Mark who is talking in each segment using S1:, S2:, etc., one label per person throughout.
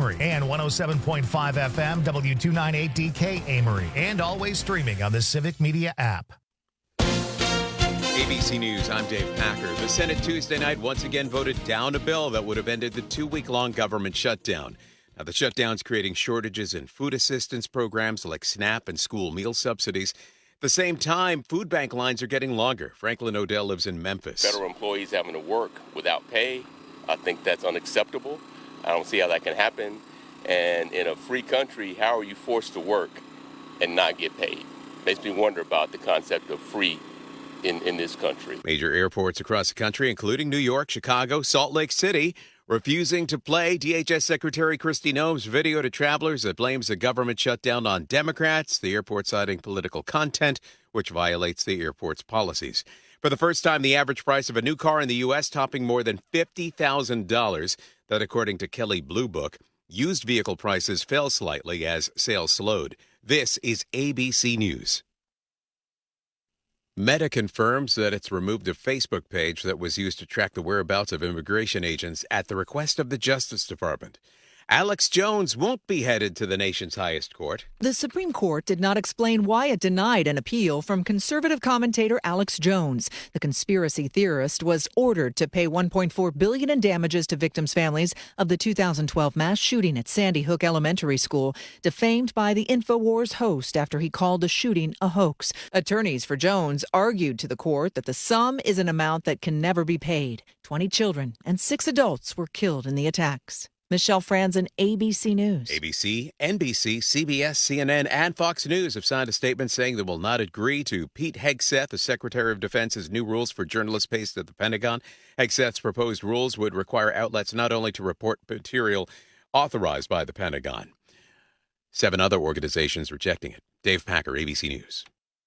S1: Amory, and 107.5 FM W298DK Amory, and always streaming on the Civic Media app.
S2: ABC News, I'm Dave Packer. The Senate Tuesday night once again voted down a bill that would have ended the 2-week-long government shutdown. Now, the shutdown's creating shortages in food assistance programs like SNAP and school meal subsidies. At the same time, food bank lines are getting longer. Franklin O'Dell lives in Memphis.
S3: Federal employees having to work without pay, I think that's unacceptable. I don't see how that can happen. And in a free country, how are you forced to work and not get paid? Makes me wonder about the concept of free in this country.
S2: Major airports across the country, including New York, Chicago, Salt Lake City, refusing to play DHS Secretary Kristi Noem's video to travelers that blames the government shutdown on Democrats, the airport citing political content, which violates the airport's policies. For the first time, the average price of a new car in the U.S. topping more than $50,000. That, according to Kelley Blue Book. Used vehicle prices fell slightly as sales slowed. This is ABC News. Meta confirms that it's removed a Facebook page that was used to track the whereabouts of immigration agents at the request of the Justice Department. Alex Jones won't be headed to the nation's highest court.
S4: The Supreme Court did not explain why it denied an appeal from conservative commentator Alex Jones. The conspiracy theorist was ordered to pay $1.4 billion in damages to victims' families of the 2012 mass shooting at Sandy Hook Elementary School, defamed by the InfoWars host after he called the shooting a hoax. Attorneys for Jones argued to the court that the sum is an amount that can never be paid. 20 children and 6 adults were killed in the attacks. Michelle Franzen, ABC News.
S2: ABC, NBC, CBS, CNN, and Fox News have signed a statement saying they will not agree to Pete Hegseth, the Secretary of Defense's new rules for journalists based at the Pentagon. Hegseth's proposed rules would require outlets not only to report material authorized by the Pentagon. 7 other organizations rejecting it. Dave Packer, ABC News.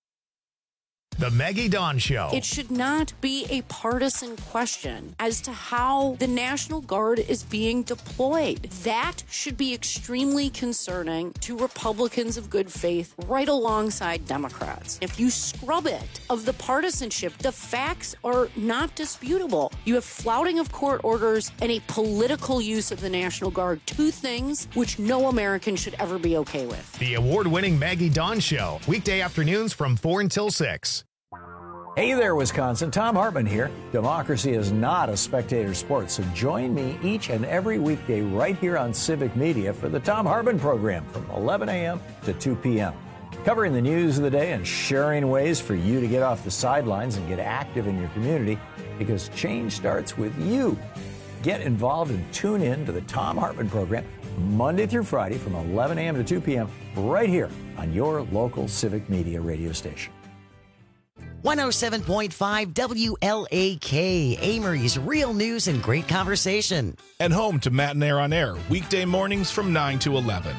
S1: The Maggie Dawn Show.
S5: It should not be a partisan question as to how the National Guard is being deployed. That should be extremely concerning to Republicans of good faith right alongside Democrats. If you scrub it of the partisanship, the facts are not disputable. You have flouting of court orders and a political use of the National Guard, 2 things which no American should ever be okay with.
S1: The award-winning Maggie Dawn Show. Weekday afternoons from 4 until 6.
S6: Hey there, Wisconsin. Tom Hartman here. Democracy is not a spectator sport, so join me each and every weekday right here on Civic Media for the Tom Hartman program from 11 a.m. to 2 p.m. Covering the news of the day and sharing ways for you to get off the sidelines and get active in your community, because change starts with you. Get involved and tune in to the Tom Hartman program Monday through Friday from 11 a.m. to 2 p.m. right here on your local Civic Media radio station.
S7: 107.5 WLAK, Amory's real news and great conversation.
S8: And home to Matt and Air on Air, weekday mornings from 9 to 11.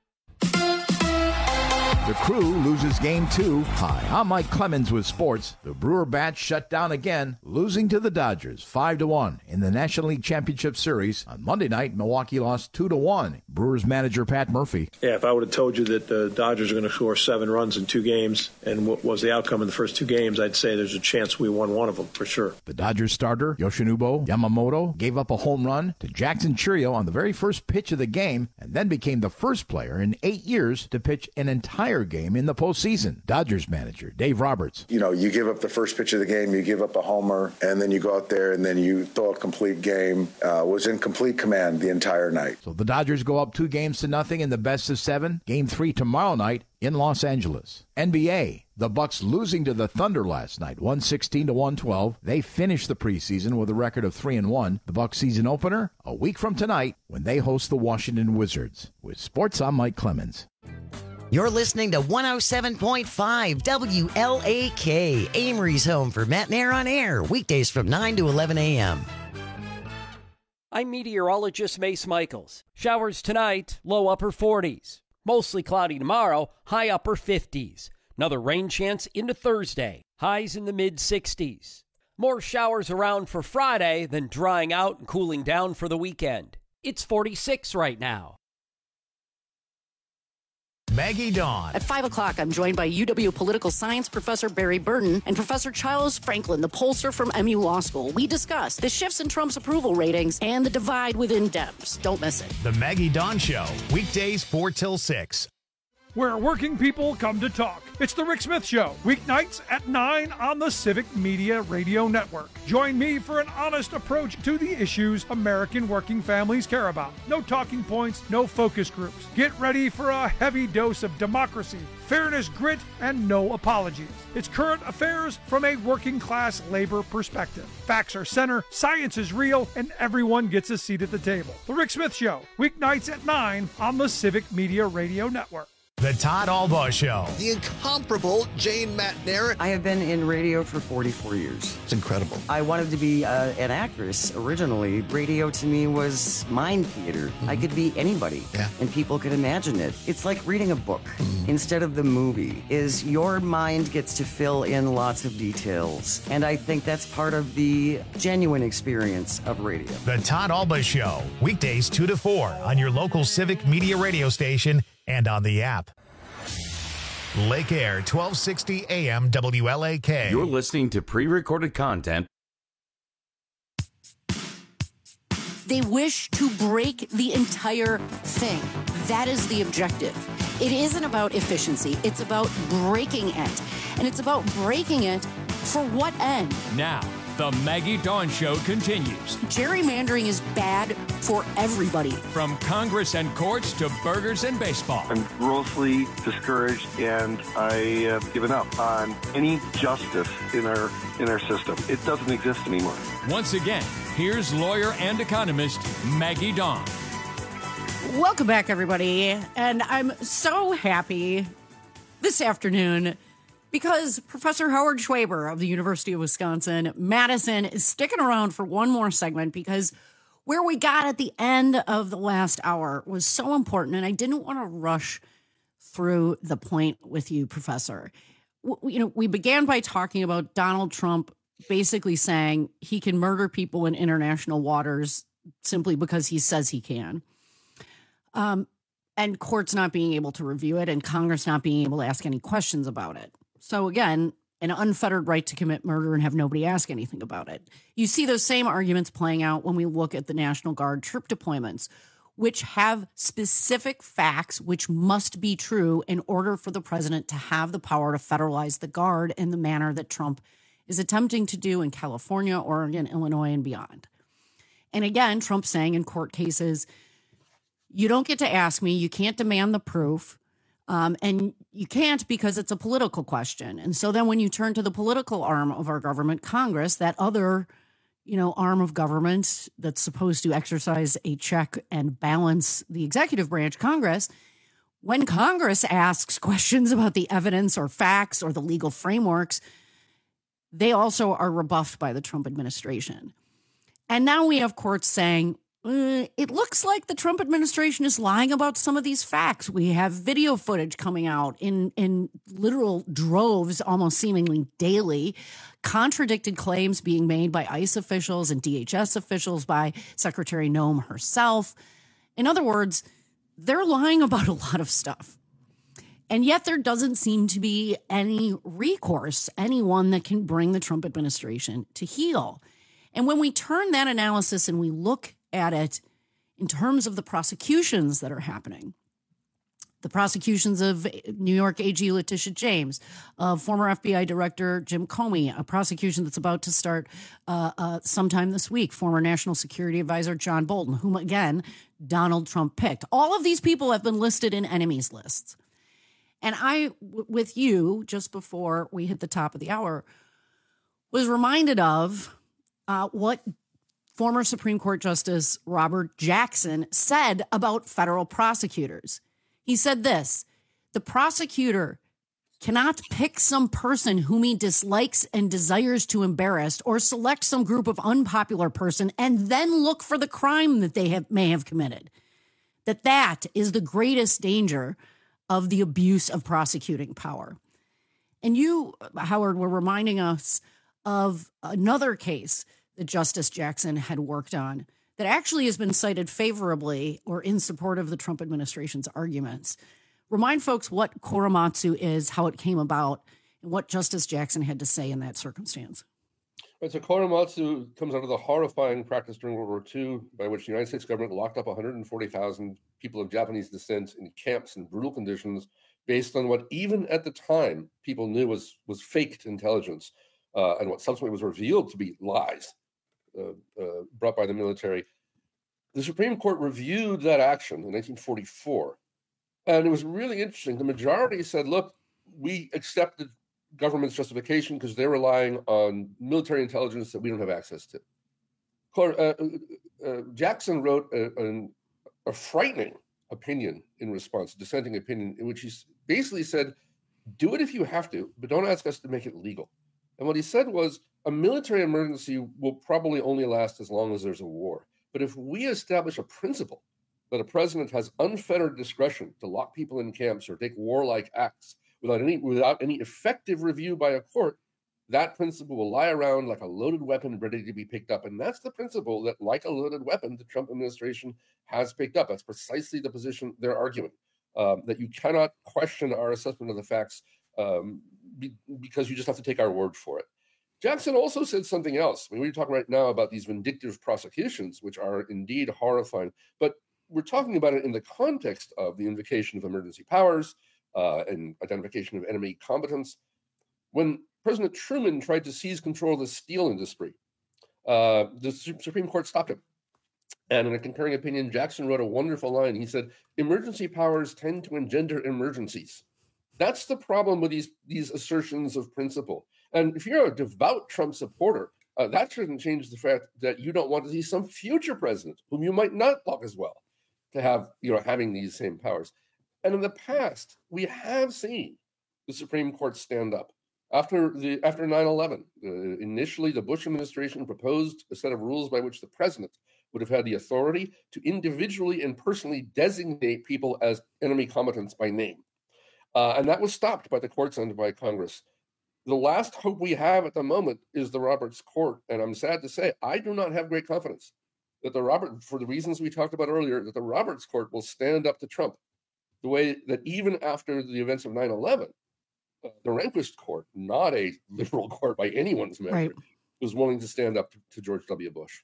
S9: The Crew loses Game 2. Hi, I'm Mike Clemens with sports. The Brewer Bats shut down again, losing to the Dodgers 5-1 in the National League Championship Series. On Monday night, Milwaukee lost 2-1. Brewers manager Pat Murphy.
S10: Yeah, if I would have told you that the Dodgers are going to score 7 runs in 2 games and what was the outcome in the first 2 games, I'd say there's a chance we won one of them for sure.
S9: The Dodgers starter, Yoshinobu Yamamoto, gave up a home run to Jackson Chourio on the very first pitch of the game and then became the first player in 8 years to pitch an entire game in the postseason. Dodgers manager Dave Roberts.
S11: You know, you give up the first pitch of the game, you give up a homer, and then you go out there and then you throw a complete game. Was in complete command the entire night.
S9: So the Dodgers go up 2-0 in the best of 7. Game 3 tomorrow night in Los Angeles. NBA, the Bucks losing to the Thunder last night, 116-112. They finished the preseason with a record of 3-1. The Bucks season opener a week from tonight when they host the Washington Wizards. With sports, I'm Mike Clemens.
S7: You're listening to 107.5 WLAK, Amory's home for Matt and Air on Air, weekdays from 9 to 11 a.m.
S12: I'm meteorologist Mace Michaels. Showers tonight, low upper 40s. Mostly cloudy tomorrow, high upper 50s. Another rain chance into Thursday, highs in the mid-60s. More showers around for Friday, then drying out and cooling down for the weekend. It's 46 right now.
S1: Maggie Dawn.
S5: At 5 o'clock, I'm joined by UW political science professor Barry Burton and Professor Charles Franklin, the pollster from MU Law School. We discuss the shifts in Trump's approval ratings and the divide within Dems. Don't miss it.
S1: The Maggie Dawn Show, weekdays 4 till 6.
S13: Where working people come to talk. It's the Rick Smith Show, weeknights at 9 on the Civic Media Radio Network. Join me for an honest approach to the issues American working families care about. No talking points, no focus groups. Get ready for a heavy dose of democracy, fairness, grit, and no apologies. It's current affairs from a working class labor perspective. Facts are center, science is real, and everyone gets a seat at the table. The Rick Smith Show, weeknights at 9 on the Civic Media Radio Network.
S1: The Todd Albaugh Show.
S14: The incomparable Jane Matnair.
S15: I have been in radio for 44 years.
S14: It's incredible.
S15: I wanted to be an actress originally. Radio to me was mind theater. Mm-hmm. I could be anybody, and people could imagine it. It's like reading a book instead of the movie. Your mind gets to fill in lots of details, and I think that's part of the genuine experience of radio.
S1: The Todd Albaugh Show, weekdays 2 to 4 on your local Civic Media radio station and on the app. Lake Air, 1260 AM WLAK.
S16: You're listening to pre-recorded content.
S5: They wish to break the entire thing. That is the objective. It isn't about efficiency. It's about breaking it. And it's about breaking it for what end?
S17: Now, the Maggie Dawn Show continues.
S5: Gerrymandering is bad for everybody.
S17: From Congress and courts to burgers and baseball.
S18: I'm grossly discouraged, and I have given up on any justice in our system. It doesn't exist anymore.
S17: Once again, here's lawyer and economist Maggie Dawn.
S5: Welcome back, everybody. And I'm so happy this afternoon because Professor Howard Schwaber of the University of Wisconsin-Madison is sticking around for one more segment because where we got at the end of the last hour was so important, and I didn't want to rush through the point with you, Professor. We began by talking about Donald Trump basically saying he can murder people in international waters simply because he says he can. And courts not being able to review it and Congress not being able to ask any questions about it. So again, an unfettered right to commit murder and have nobody ask anything about it. You see those same arguments playing out when we look at the National Guard troop deployments, which have specific facts which must be true in order for the president to have the power to federalize the Guard in the manner that Trump is attempting to do in California, Oregon, Illinois, and beyond. And again, Trump saying in court cases, you don't get to ask me, you can't demand the proof. And you can't because it's a political question. And so then when you turn to the political arm of our government, Congress, that other, arm of government that's supposed to exercise a check and balance the executive branch, Congress, when Congress asks questions about the evidence or facts or the legal frameworks, they also are rebuffed by the Trump administration. And now we have courts saying, it looks like the Trump administration is lying about some of these facts. We have video footage coming out in literal droves, almost seemingly daily, contradicted claims being made by ICE officials and DHS officials, by Secretary Noem herself. In other words, they're lying about a lot of stuff. And yet there doesn't seem to be any recourse, anyone that can bring the Trump administration to heel. And when we turn that analysis and we look at it in terms of the prosecutions that are happening, the prosecutions of New York AG Letitia James, of former FBI Director Jim Comey, a prosecution that's about to start sometime this week, former National Security Advisor John Bolton, whom, again, Donald Trump picked. All of these people have been listed in enemies lists. And I, with you, just before we hit the top of the hour, was reminded of what former Supreme Court Justice Robert Jackson said about federal prosecutors. He said this: the prosecutor cannot pick some person whom he dislikes and desires to embarrass, or select some group of unpopular person and then look for the crime that they may have committed. That is the greatest danger of the abuse of prosecuting power. And you, Howard, were reminding us of another case that Justice Jackson had worked on that actually has been cited favorably or in support of the Trump administration's arguments Remind folks what Korematsu is, how it came about, and what Justice Jackson had to say in that circumstance.
S19: Right, so Korematsu comes out of the horrifying practice during World War II by which the United States government locked up 140,000 people of Japanese descent in camps in brutal conditions based on what even at the time people knew was faked intelligence and what subsequently was revealed to be lies brought by the military. The Supreme Court reviewed that action in 1944, and it was really interesting. The majority said, look, we accepted government's justification because they're relying on military intelligence that we don't have access to. Jackson wrote a frightening opinion in response, a dissenting opinion, in which he basically said, do it if you have to, but don't ask us to make it legal. And what he said was, a military emergency will probably only last as long as there's a war. But if we establish a principle that a president has unfettered discretion to lock people in camps or take warlike acts without any effective review by a court, that principle will lie around like a loaded weapon ready to be picked up. And that's the principle that, like a loaded weapon, the Trump administration has picked up. That's precisely the position they're arguing, that you cannot question our assessment of the facts because you just have to take our word for it. Jackson also said something else. I mean, we're talking right now about these vindictive prosecutions, which are indeed horrifying, but we're talking about it in the context of the invocation of emergency powers and identification of enemy competence. When President Truman tried to seize control of the steel industry, the Supreme Court stopped him. And in a concurring opinion, Jackson wrote a wonderful line. He said, emergency powers tend to engender emergencies. That's the problem with these assertions of principle. And if you're a devout Trump supporter, that shouldn't change the fact that you don't want to see some future president whom you might not love as well to have, having these same powers. And in the past, we have seen the Supreme Court stand up. After 9/11, initially the Bush administration proposed a set of rules by which the president would have had the authority to individually and personally designate people as enemy combatants by name. And that was stopped by the courts and by Congress. The last hope we have at the moment is the Roberts Court. And I'm sad to say, I do not have great confidence that for the reasons we talked about earlier, that the Roberts Court will stand up to Trump the way that even after the events of 9/11, the Rehnquist Court, not a liberal court by anyone's measure, right, was willing to stand up to George W. Bush.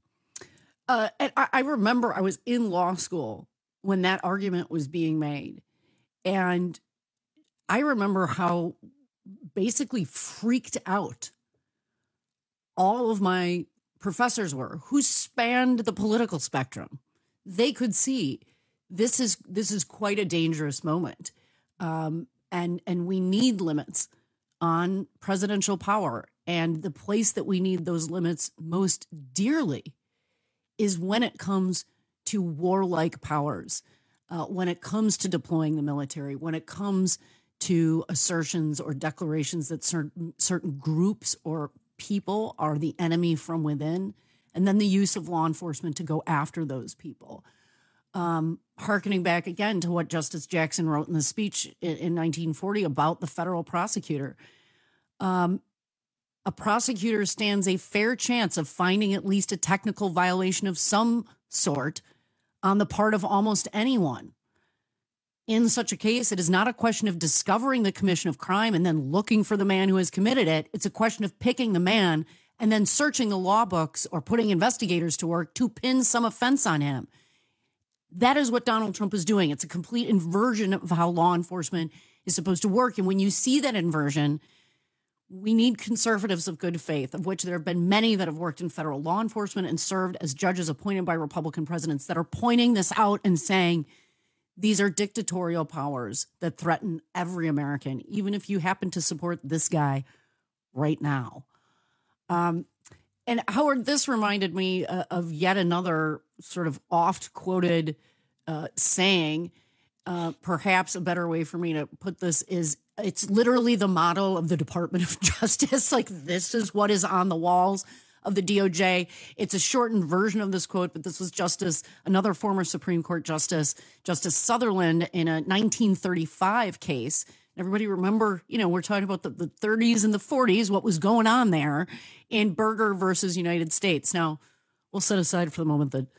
S5: And I remember I was in law school when that argument was being made. And I remember how basically freaked out all of my professors were, who spanned the political spectrum. They could see this is quite a dangerous moment. And we need limits on presidential power. And the place that we need those limits most dearly is when it comes to warlike powers, when it comes to deploying the military, when it comes to assertions or declarations that certain groups or people are the enemy from within, and then the use of law enforcement to go after those people. Hearkening back again to what Justice Jackson wrote in the speech in 1940 about the federal prosecutor. A prosecutor stands a fair chance of finding at least a technical violation of some sort on the part of almost anyone. In such a case, it is not a question of discovering the commission of crime and then looking for the man who has committed it. It's a question of picking the man and then searching the law books or putting investigators to work to pin some offense on him. That is what Donald Trump is doing. It's a complete inversion of how law enforcement is supposed to work. And when you see that inversion, we need conservatives of good faith, of which there have been many that have worked in federal law enforcement and served as judges appointed by Republican presidents, that are pointing this out and saying, these are dictatorial powers that threaten every American, even if you happen to support this guy right now. And Howard, this reminded me of yet another sort of oft-quoted saying. Perhaps a better way for me to put this is, it's literally the motto of the Department of Justice. Like, this is what is on the walls of the DOJ. It's a shortened version of this quote, but this was another former Supreme Court Justice Sutherland, in a 1935 case. Everybody remember, we're talking about the 30s and the 40s, what was going on there in Berger versus United States. Now, we'll set aside for the moment that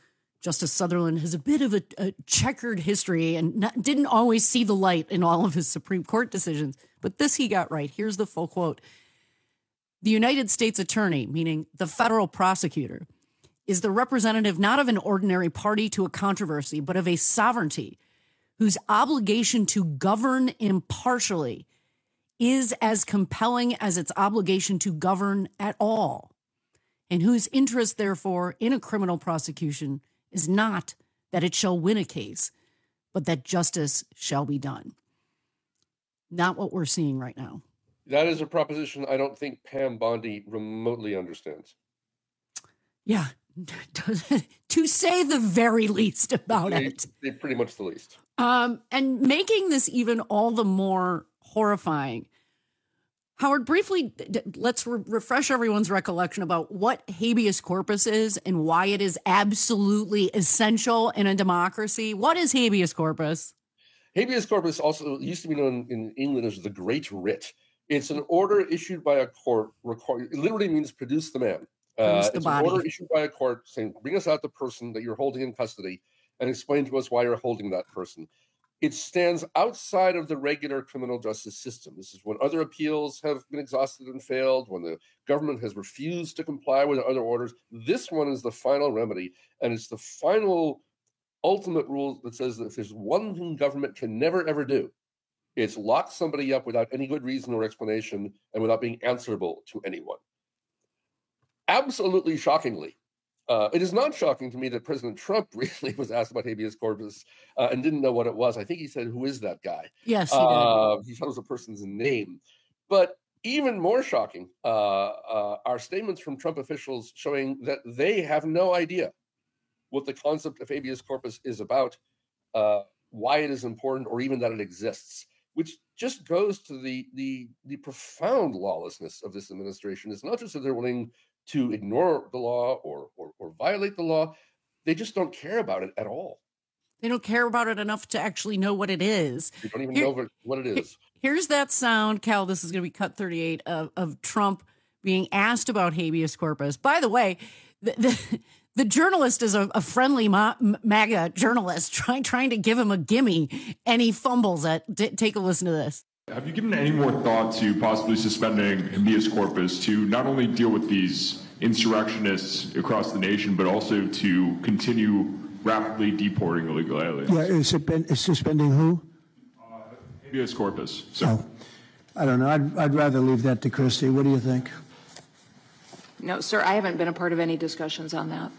S5: Justice Sutherland has a bit of a checkered history and didn't always see the light in all of his Supreme Court decisions. But this he got right. Here's the full quote. The United States attorney, meaning the federal prosecutor, is the representative not of an ordinary party to a controversy, but of a sovereignty whose obligation to govern impartially is as compelling as its obligation to govern at all, and whose interest, therefore, in a criminal prosecution is not that it shall win a case, but that justice shall be done. Not what we're seeing right now.
S19: That is a proposition I don't think Pam Bondi remotely understands.
S5: Yeah, to say the very least about it.
S19: They're pretty much the least.
S5: And making this even all the more horrifying, Howard, briefly, let's refresh everyone's recollection about what habeas corpus is and why it is absolutely essential in a democracy. What is habeas corpus?
S19: Habeas corpus also used to be known in England as the Great Writ. It's an order issued by a court. It literally means produce the man. It's an order issued by a court saying, bring us out the person that you're holding in custody and explain to us why you're holding that person. It stands outside of the regular criminal justice system. This is when other appeals have been exhausted and failed, when the government has refused to comply with other orders. This one is the final remedy, and it's the final ultimate rule that says that if there's one thing government can never, ever do, it's lock somebody up without any good reason or explanation and without being answerable to anyone. Absolutely shockingly, it is not shocking to me that President Trump really was asked about habeas corpus and didn't know what it was. I think he said, who is that guy?
S5: Yes, he did.
S19: He thought it was a person's name. But even more shocking are statements from Trump officials showing that they have no idea what the concept of habeas corpus is about, why it is important, or even that it exists, which just goes to the profound lawlessness of this administration. It's not just that they're willing to ignore the law or violate the law. They just don't care about it at all.
S5: They don't care about it enough to actually know what it is.
S19: They don't even know what it is.
S5: Here's that sound, Cal. This is going to be cut 38 of Trump being asked about habeas corpus. By the way, the journalist is a friendly MAGA journalist trying to give him a gimme, and he fumbles it. Take a listen to this.
S20: Have you given any more thought to possibly suspending habeas corpus to not only deal with these insurrectionists across the nation, but also to continue rapidly deporting illegal aliens?
S21: Yeah, is suspending who?
S20: Habeas corpus. So.
S21: Oh, I don't know. I'd rather leave that to Christie. What do you think?
S22: No, sir, I haven't been a part of any discussions on that.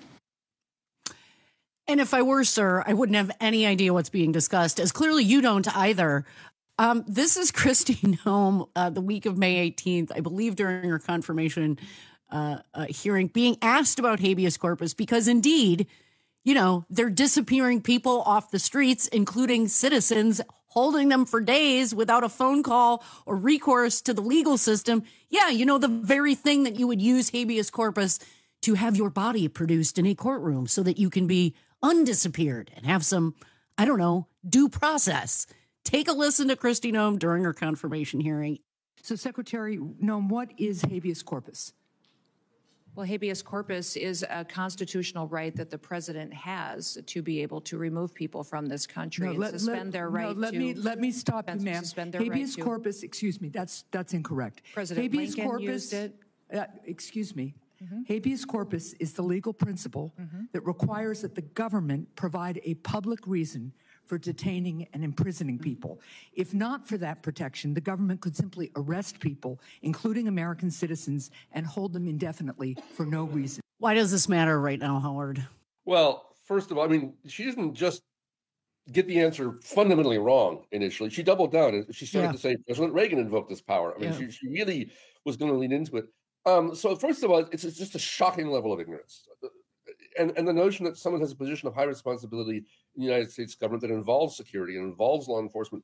S5: And if I were, sir, I wouldn't have any idea what's being discussed, as clearly you don't either. This is Kristi Noem, the week of May 18th, I believe during her confirmation hearing, being asked about habeas corpus because indeed, they're disappearing people off the streets, including citizens, holding them for days without a phone call or recourse to the legal system. Yeah, the very thing that you would use habeas corpus to have your body produced in a courtroom so that you can be undisappeared and have some, due process. Take a listen to Kristi Noem during her confirmation hearing.
S23: So, Secretary Noem, what is habeas corpus?
S22: Well, habeas corpus is a constitutional right that the president has to be able to remove people from this country and suspend their right to.
S23: Let me stop you, ma'am. Habeas corpus, excuse me, that's incorrect.
S22: President
S23: habeas
S22: Lincoln
S23: corpus,
S22: used it.
S23: Excuse me. Habeas corpus is the legal principle that requires that the government provide a public reason for detaining and imprisoning people. If not for that protection, the government could simply arrest people, including American citizens, and hold them indefinitely for no reason.
S5: Why does this matter right now, Howard?
S19: Well, first of all, she didn't just get the answer fundamentally wrong initially. She doubled down and she started to say President Reagan invoked this power. She really was going to lean into it. So first of all, it's just a shocking level of ignorance. And the notion that someone has a position of high responsibility in the United States government that involves security and involves law enforcement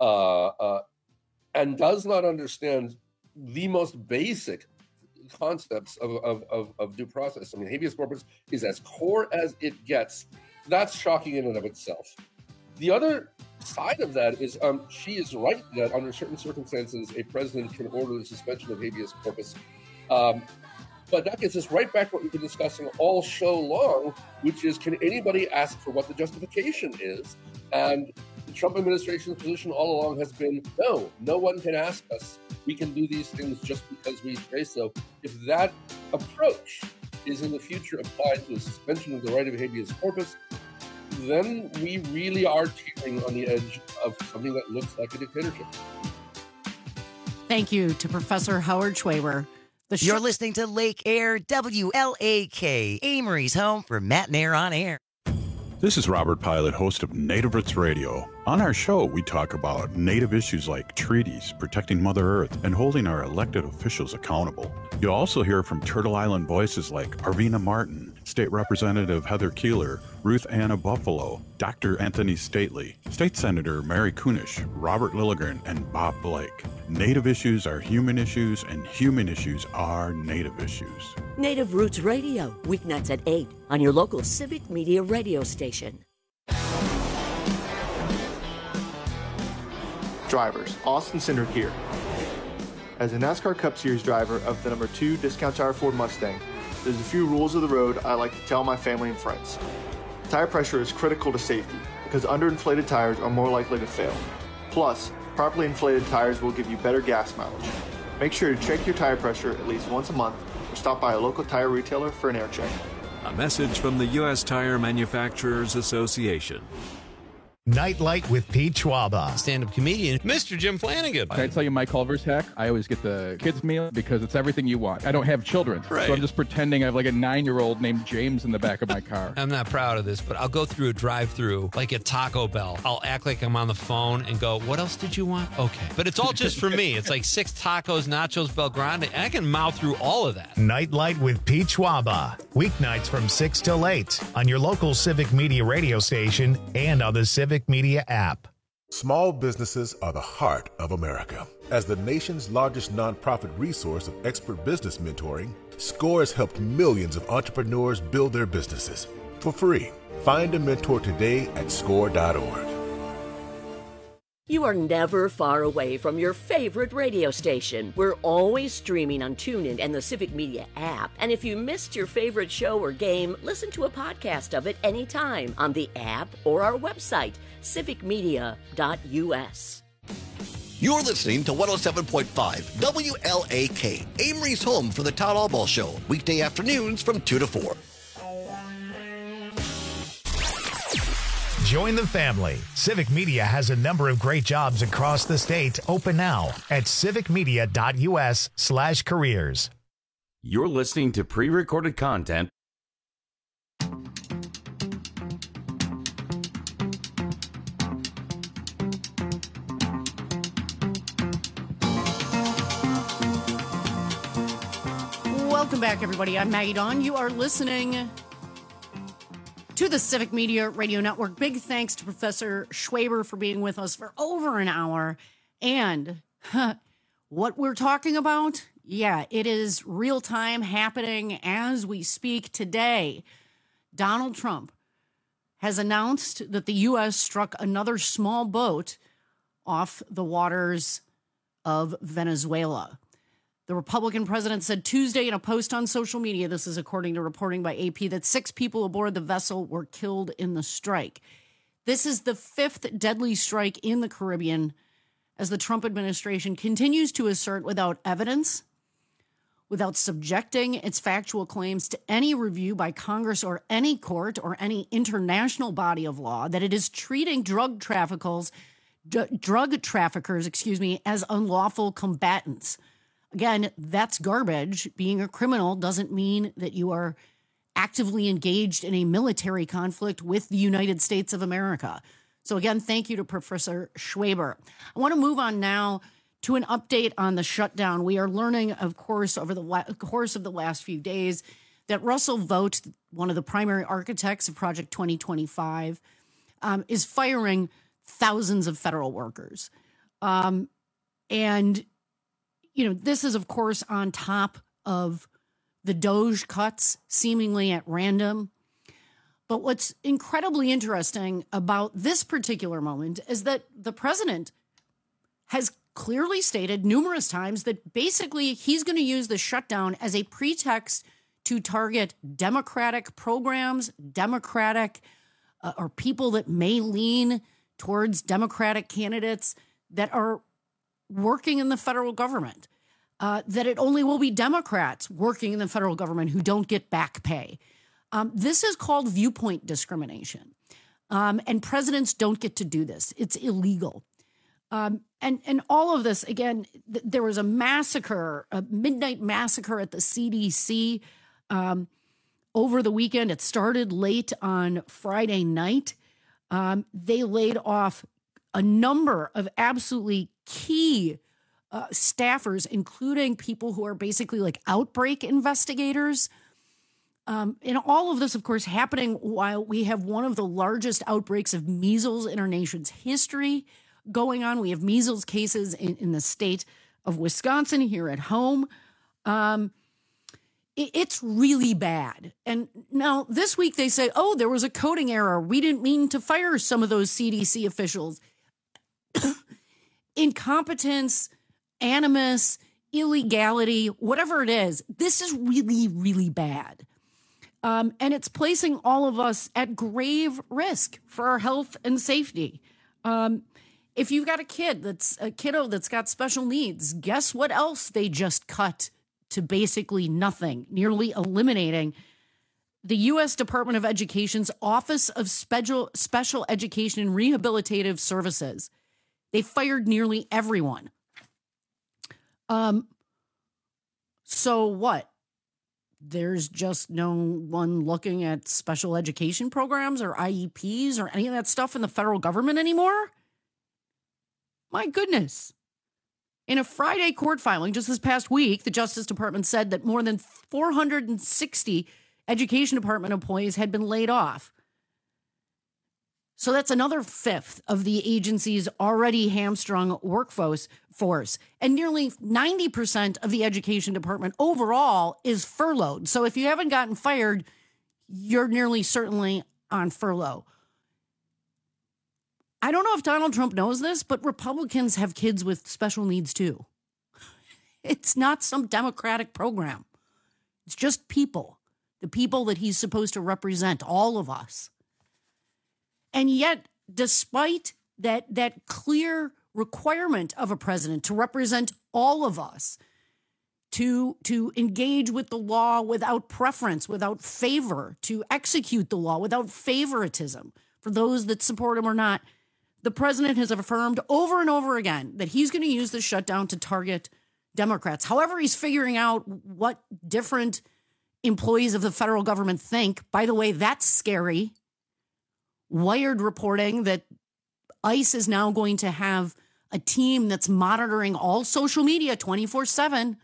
S19: and does not understand the most basic concepts of due process. Habeas corpus is as core as it gets. That's shocking in and of itself. The other side of that is she is right that under certain circumstances, a president can order the suspension of habeas corpus. But that gets us right back to what we've been discussing all show long, which is, can anybody ask for what the justification is? And the Trump administration's position all along has been, no one can ask us. We can do these things just because we say so. If that approach is in the future applied to a suspension of the right of habeas corpus, then we really are teetering on the edge of something that looks like a dictatorship.
S5: Thank you to Professor Howard Schwaber.
S7: You're listening to Lake Air, WLAK, Amory's home for Matt and Air on Air.
S2: This is Robert Pilot, host of Native Roots Radio. On our show, we talk about Native issues like treaties, protecting Mother Earth, and holding our elected officials accountable. You'll also hear from Turtle Island voices like Arvina Martin, State Representative Heather Keeler, Ruth Anna Buffalo, Dr. Anthony Stately, State Senator Mary Kunish, Robert Lilligren, and Bob Blake. Native issues are human issues, and human issues are Native issues.
S3: Native Roots Radio, weeknights at 8 on your local Civic Media radio station.
S4: Drivers, Austin Cindric here. As a NASCAR Cup Series driver of the number 2 Discount Tire Ford Mustang, there's a few rules of the road I like to tell my family and friends. Tire pressure is critical to safety because underinflated tires are more likely to fail. Plus, properly inflated tires will give you better gas mileage. Make sure to check your tire pressure at least once a month or stop by a local tire retailer for an air check.
S24: A message from the U.S. Tire Manufacturers Association.
S1: Nightlight with Pete Schwaba.
S25: Stand-up comedian, Mr. Jim Flanagan.
S26: Can I tell you my Culver's hack? I always get the kids' meal because it's everything you want. I don't have children,
S25: right.
S26: So I'm just pretending I have like a 9-year-old named James in the back of my car.
S25: I'm not proud of this, but I'll go through a drive-through like at Taco Bell. I'll act like I'm on the phone and go, what else did you want? Okay. But it's all just for me. It's like 6 tacos, nachos, Bel Grande, and I can mouth through all of that.
S1: Nightlight with Pete Schwaba. Weeknights from 6 till 8 on your local Civic Media radio station and on the Civic Media app.
S27: Small businesses are the heart of America. As the nation's largest nonprofit resource of expert business mentoring, SCORE has helped millions of entrepreneurs build their businesses for free. Find a mentor today at score.org.
S3: You are never far away from your favorite radio station. We're always streaming on TuneIn and the Civic Media app. And if you missed your favorite show or game, listen to a podcast of it anytime on the app or our website, civicmedia.us.
S14: You're listening to 107.5 WLAK, Amory's home for the Todd Albaugh Show, weekday afternoons from 2 to 4.
S1: Join the family. Civic Media has a number of great jobs across the state open now at civicmedia.us/careers.
S16: You're listening to pre-recorded content.
S5: Welcome back, everybody. I'm Maggie Dawn. You are listening to the Civic Media Radio Network. Big thanks to Professor Schwaber for being with us for over an hour. And what we're talking about, yeah, it is real time happening as we speak today. Donald Trump has announced that the U.S. struck another small boat off the waters of Venezuela. The Republican president said Tuesday in a post on social media, this is according to reporting by AP, that 6 people aboard the vessel were killed in the strike. This is the 5th deadly strike in the Caribbean as the Trump administration continues to assert without evidence, without subjecting its factual claims to any review by Congress or any court or any international body of law, that it is treating drug traffickers, as unlawful combatants. Again, that's garbage. Being a criminal doesn't mean that you are actively engaged in a military conflict with the United States of America. So again, thank you to Professor Schwaber. I want to move on now to an update on the shutdown. We are learning, of course, over the course of the last few days that Russell Vought, one of the primary architects of Project 2025, is firing thousands of federal workers. And you know, this is, of course, on top of the DOGE cuts seemingly at random. But what's incredibly interesting about this particular moment is that the president has
S6: clearly stated numerous times that basically he's going to use the shutdown as a pretext to target Democratic programs, Democratic or people that may lean towards Democratic candidates that are working in the federal government, that it only will be Democrats working in the federal government who don't get back pay. This is called viewpoint discrimination. And presidents don't get to do this. It's illegal. And all of this, again, there was a massacre, a midnight massacre at the CDC over the weekend. It started late on Friday night. They laid off a number of absolutely key staffers, including people who are basically like outbreak investigators. And all of this, of course, happening while we have one of the largest outbreaks of measles in our nation's history going on. We have measles cases in the state of Wisconsin here at home. It's really bad. And now this week they say, oh, there was a coding error. We didn't mean to fire some of those CDC officials. Incompetence, animus, illegality, whatever it is, this is really, really bad. And it's placing all of us at grave risk for our health and safety. If you've got a kiddo that's got special needs, guess what else they just cut to basically nothing, nearly eliminating the U.S. Department of Education's Office of Special Education and Rehabilitative Services. They fired nearly everyone. So what? There's just no one looking at special education programs or IEPs or any of that stuff in the federal government anymore? My goodness. In a Friday court filing just this past week, the Justice Department said that more than 460 Education Department employees had been laid off. So that's another fifth of the agency's already hamstrung workforce. And nearly 90% of the Education Department overall is furloughed. So if you haven't gotten fired, you're nearly certainly on furlough. I don't know if Donald Trump knows this, but Republicans have kids with special needs too. It's not some Democratic program. It's just people, the people that he's supposed to represent, all of us. And yet, despite that clear requirement of a president to represent all of us, to engage with the law without preference, without favor, to execute the law without favoritism for those that support him or not, the president has affirmed over and over again that he's going to use the shutdown to target Democrats. However, he's figuring out what different employees of the federal government think. By the way, that's scary. Wired reporting that ICE is now going to have a team that's monitoring all social media 24/7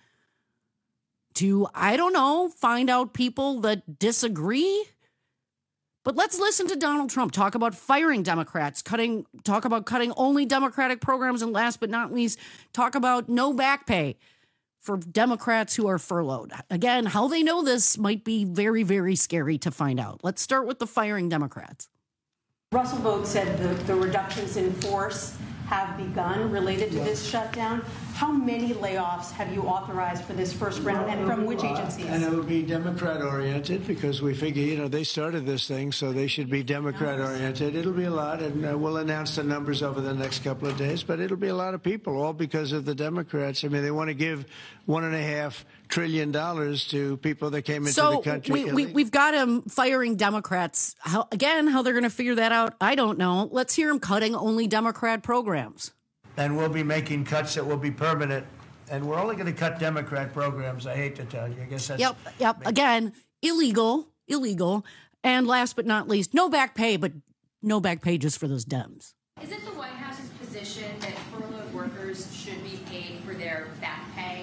S6: to, I don't know, find out people that disagree. But let's listen to Donald Trump talk about firing Democrats, talk about cutting only Democratic programs, and last but not least, talk about no back pay for Democrats who are furloughed. Again, how they know this might be very, very scary to find out. Let's start with the firing Democrats.
S8: Russell Vought said the reductions in force have begun related to this shutdown. How many layoffs have you authorized for this first round, and from which agencies?
S21: And it will be Democrat-oriented because we figure, they started this thing, so they should be Democrat-oriented. It'll be a lot, and we'll announce the numbers over the next couple of days, but it'll be a lot of people, all because of the Democrats. I mean, they want to give $1.5 trillion to people that came into the country.
S6: We've got him firing Democrats. How they're going to figure that out, I don't know. Let's hear him cutting only Democrat programs.
S21: And we'll be making cuts that will be permanent. And we're only going to cut Democrat programs, I hate to tell you. I guess that's...
S6: Yep. Again, illegal. And last but not least, no back pay, but no back pay just for those Dems.
S9: Is it the White House's position that furloughed workers should be paid for their back pay?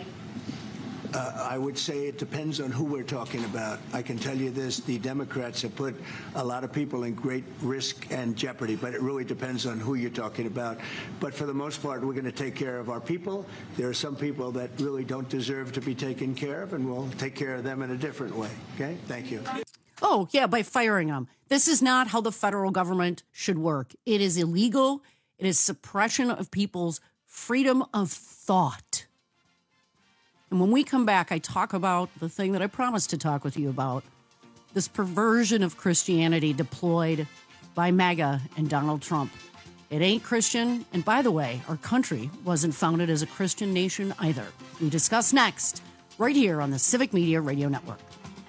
S21: I would say it depends on who we're talking about. I can tell you this, the Democrats have put a lot of people in great risk and jeopardy, but it really depends on who you're talking about. But for the most part, we're going to take care of our people. There are some people that really don't deserve to be taken care of, and we'll take care of them in a different way. Okay? Thank you.
S6: Oh, yeah, by firing them. This is not how the federal government should work. It is illegal. It is suppression of people's freedom of thought. And when we come back, I talk about the thing that I promised to talk with you about, this perversion of Christianity deployed by MAGA and Donald Trump. It ain't Christian, and by the way, our country wasn't founded as a Christian nation either. We discuss next, right here on the Civic Media Radio Network.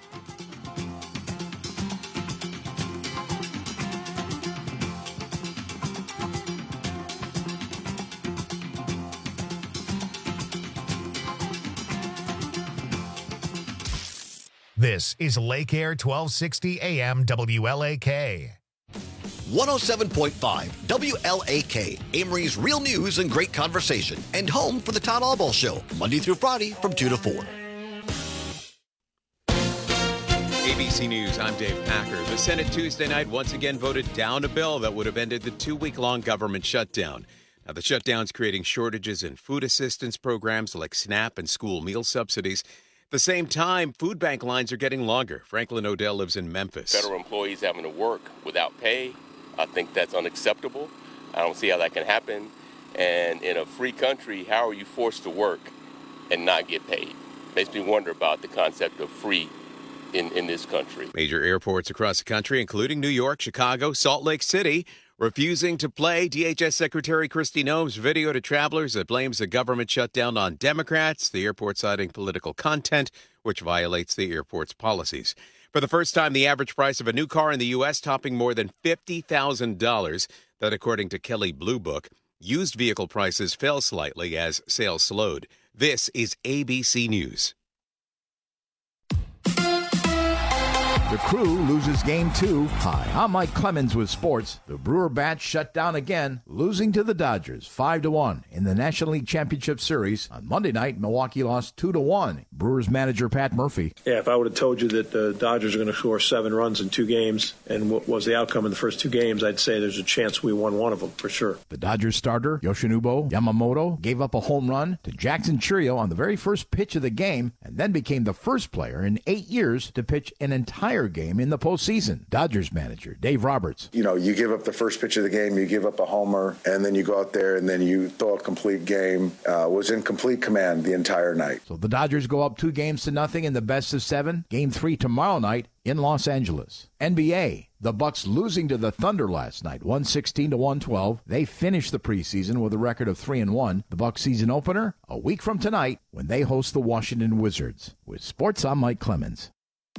S1: This is Lake Air 1260 AM WLAK.
S14: 107.5 WLAK, Amory's real news and great conversation, and home for the Todd Albaugh Show, Monday through Friday from 2 to 4.
S10: ABC News, I'm Dave Packer. The Senate Tuesday night once again voted down a bill that would have ended the 2-week-long government shutdown. Now, the shutdown's creating shortages in food assistance programs like SNAP and school meal subsidies. At the same time, food bank lines are getting longer. Franklin O'Dell lives in Memphis.
S11: Federal employees having to work without pay, I think that's unacceptable. I don't see how that can happen. And in a free country, how are you forced to work and not get paid? Makes me wonder about the concept of free in this country.
S10: Major airports across the country, including New York, Chicago, Salt Lake City, refusing to play DHS Secretary Kristi Noem's video to travelers that blames the government shutdown on Democrats, the airport citing political content, which violates the airport's policies. For the first time, the average price of a new car in the U.S. topping more than $50,000. That, according to Kelley Blue Book. Used vehicle prices fell slightly as sales slowed. This is ABC News.
S12: The Crew loses Game 2. Hi, I'm Mike Clemens with sports. The Brewer Bats shut down again, losing to the Dodgers 5-1 in the National League Championship Series. On Monday night, Milwaukee lost 2-1. Brewers manager Pat Murphy.
S13: Yeah, if I would have told you that the Dodgers are going to score 7 runs in 2 games and what was the outcome in the first 2 games, I'd say there's a chance we won one of them for sure.
S12: The Dodgers starter, Yoshinobu Yamamoto, gave up a home run to Jackson Chourio on the very first pitch of the game and then became the first player in 8 years to pitch an entire game in the postseason. Dodgers manager Dave Roberts.
S15: You know, you give up the first pitch of the game, you give up a homer, and then you go out there and then you throw a complete game. Was in complete command the entire night.
S12: So the Dodgers go up 2-0 in the best of 7. Game 3 tomorrow night in Los Angeles. NBA, the Bucks losing to the Thunder last night, 116-112. They finished the preseason with a record of 3-1. The Bucks season opener a week from tonight when they host the Washington Wizards. With sports, I'm Mike Clemens.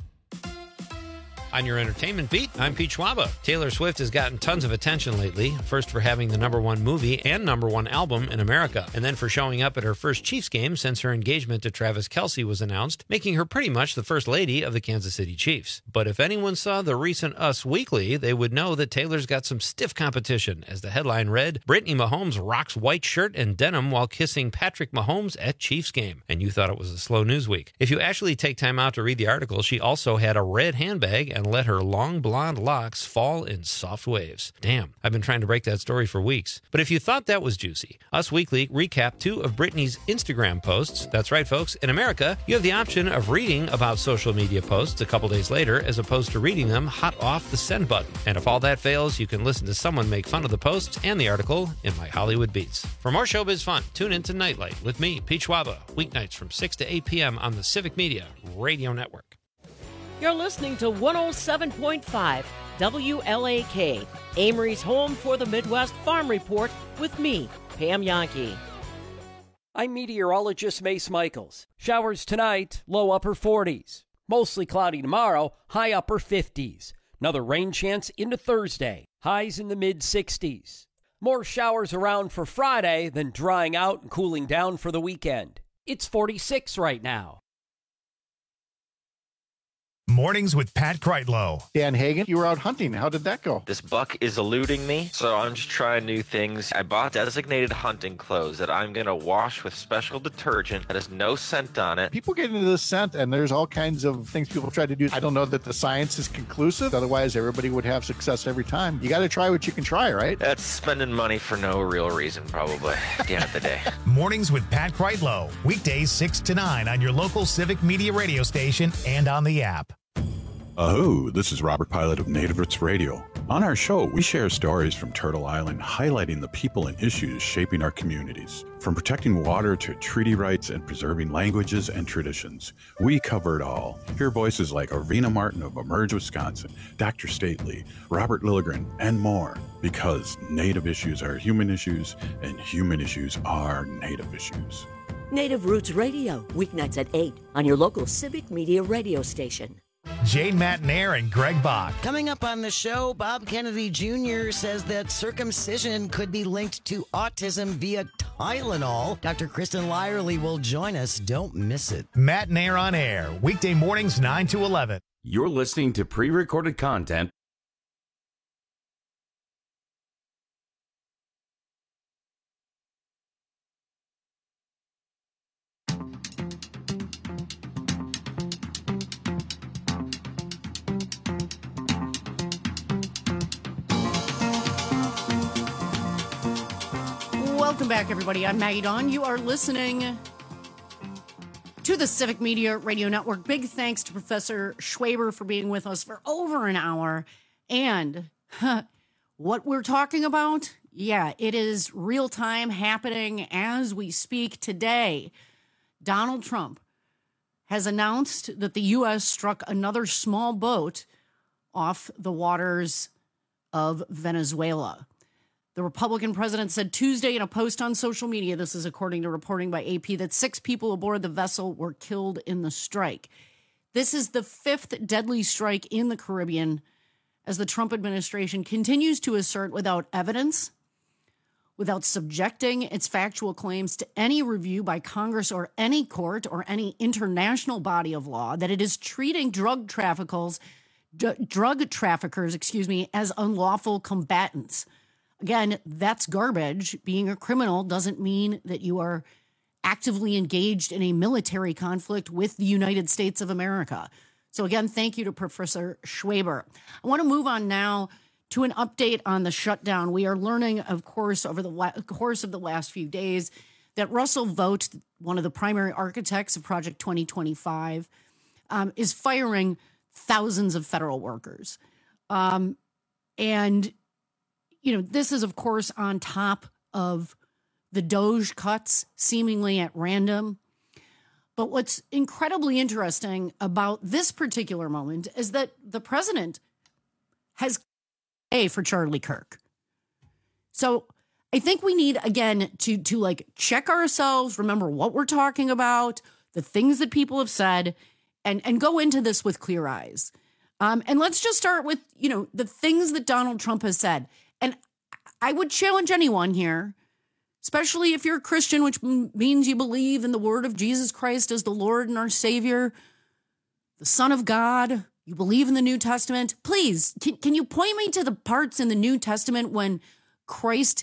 S25: On your entertainment beat, I'm Pete Schwaba. Taylor Swift has gotten tons of attention lately, first for having the #1 movie and #1 album in America, and then for showing up at her first Chiefs game since her engagement to Travis Kelce was announced, making her pretty much the first lady of the Kansas City Chiefs. But if anyone saw the recent Us Weekly, they would know that Taylor's got some stiff competition. As the headline read, Brittany Mahomes rocks white shirt and denim while kissing Patrick Mahomes at Chiefs game. And you thought it was a slow news week. If you actually take time out to read the article, she also had a red handbag and let her long blonde locks fall in soft waves. Damn, I've been trying to break that story for weeks. But if you thought that was juicy, Us Weekly recapped 2 of Britney's Instagram posts. That's right, folks. In America, you have the option of reading about social media posts a couple days later as opposed to reading them hot off the send button. And if all that fails, you can listen to someone make fun of the posts and the article in my Hollywood Beats. For more showbiz fun, tune in to Nightlight with me, Pete Schwaba, weeknights from 6 to 8 p.m. on the Civic Media Radio Network.
S3: You're listening to 107.5 WLAK, Amory's home for the Midwest Farm Report with me, Pam Yonke.
S17: I'm meteorologist Mace Michaels. Showers tonight, low upper 40s. Mostly cloudy tomorrow, high upper 50s. Another rain chance into Thursday, highs in the mid-60s. More showers around for Friday, then drying out and cooling down for the weekend. It's 46 right now.
S1: Mornings with Pat Kreitlow.
S18: Dan Hagan, you were out hunting. How did that go?
S28: This buck is eluding me, so I'm just trying new things. I bought designated hunting clothes that I'm going to wash with special detergent that has no scent on it.
S18: People get into the scent, and there's all kinds of things people try to do. I don't know that the science is conclusive. Otherwise, everybody would have success every time. You got to try what you can try, right?
S28: That's spending money for no real reason, probably, at the end of the day.
S1: Mornings with Pat Kreitlow. Weekdays 6 to 9 on your local Civic Media radio station and on the app.
S2: Aho, this is Robert Pilot of Native Roots Radio. On our show, we share stories from Turtle Island highlighting the people and issues shaping our communities. From protecting water to treaty rights and preserving languages and traditions, we cover it all. Hear voices like Arvina Martin of Emerge, Wisconsin, Dr. Stately, Robert Lilligren, and more. Because Native issues are human issues, and human issues are Native issues.
S3: Native Roots Radio, weeknights at 8 on your local Civic Media radio station.
S1: Jane Matnair and Greg Bach.
S4: Coming up on the show, Bob Kennedy Jr. says that circumcision could be linked to autism via Tylenol. Dr. Kristen Lyerly will join us. Don't miss it.
S1: Matnair on air, weekday mornings 9 to 11.
S16: You're listening to pre-recorded content.
S6: Welcome back, everybody. I'm Maggie Dawn. You are listening to the Civic Media Radio Network. Big thanks to Professor Schwaber for being with us for over an hour. And what we're talking about, yeah, it is real time happening as we speak today. Donald Trump has announced that the U.S. struck another small boat off the waters of Venezuela. The Republican president said Tuesday in a post on social media, this is according to reporting by AP, that 6 people aboard the vessel were killed in the strike. This is the 5th deadly strike in the Caribbean as the Trump administration continues to assert without evidence, without subjecting its factual claims to any review by Congress or any court or any international body of law, that it is treating drug traffickers, as unlawful combatants. Again, that's garbage. Being a criminal doesn't mean that you are actively engaged in a military conflict with the United States of America. So again, thank you to Professor Schwaber. I want to move on now to an update on the shutdown. We are learning, of course, over the course of the last few days that Russell Vought, one of the primary architects of Project 2025, is firing thousands of federal workers. And you know, this is, of course, on top of the DOGE cuts seemingly at random. But what's incredibly interesting about this particular moment is that the president has A for Charlie Kirk. So I think we need, again, to like check ourselves, remember what we're talking about, the things that people have said, and go into this with clear eyes. And let's just start with, you know, the things that Donald Trump has said. And I would challenge anyone here, especially if you're a Christian, which means you believe in the word of Jesus Christ as the Lord and our Savior, the Son of God, you believe in the New Testament. Please, can you point me to the parts in the New Testament when Christ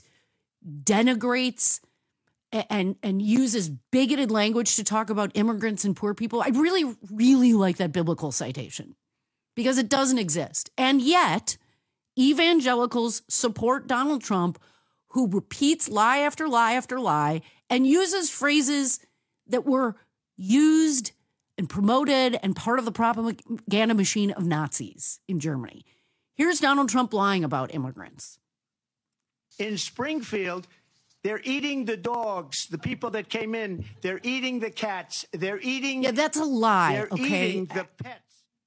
S6: denigrates and uses bigoted language to talk about immigrants and poor people? I'd really, really like that biblical citation because it doesn't exist. And yet evangelicals support Donald Trump, who repeats lie after lie after lie and uses phrases that were used and promoted and part of the propaganda machine of Nazis in Germany. Here's Donald Trump lying about immigrants.
S21: In Springfield, they're eating the dogs, the people that came in. They're eating the cats. They're eating...
S6: Yeah, that's a lie,
S21: they're
S6: okay?
S21: Eating the pets.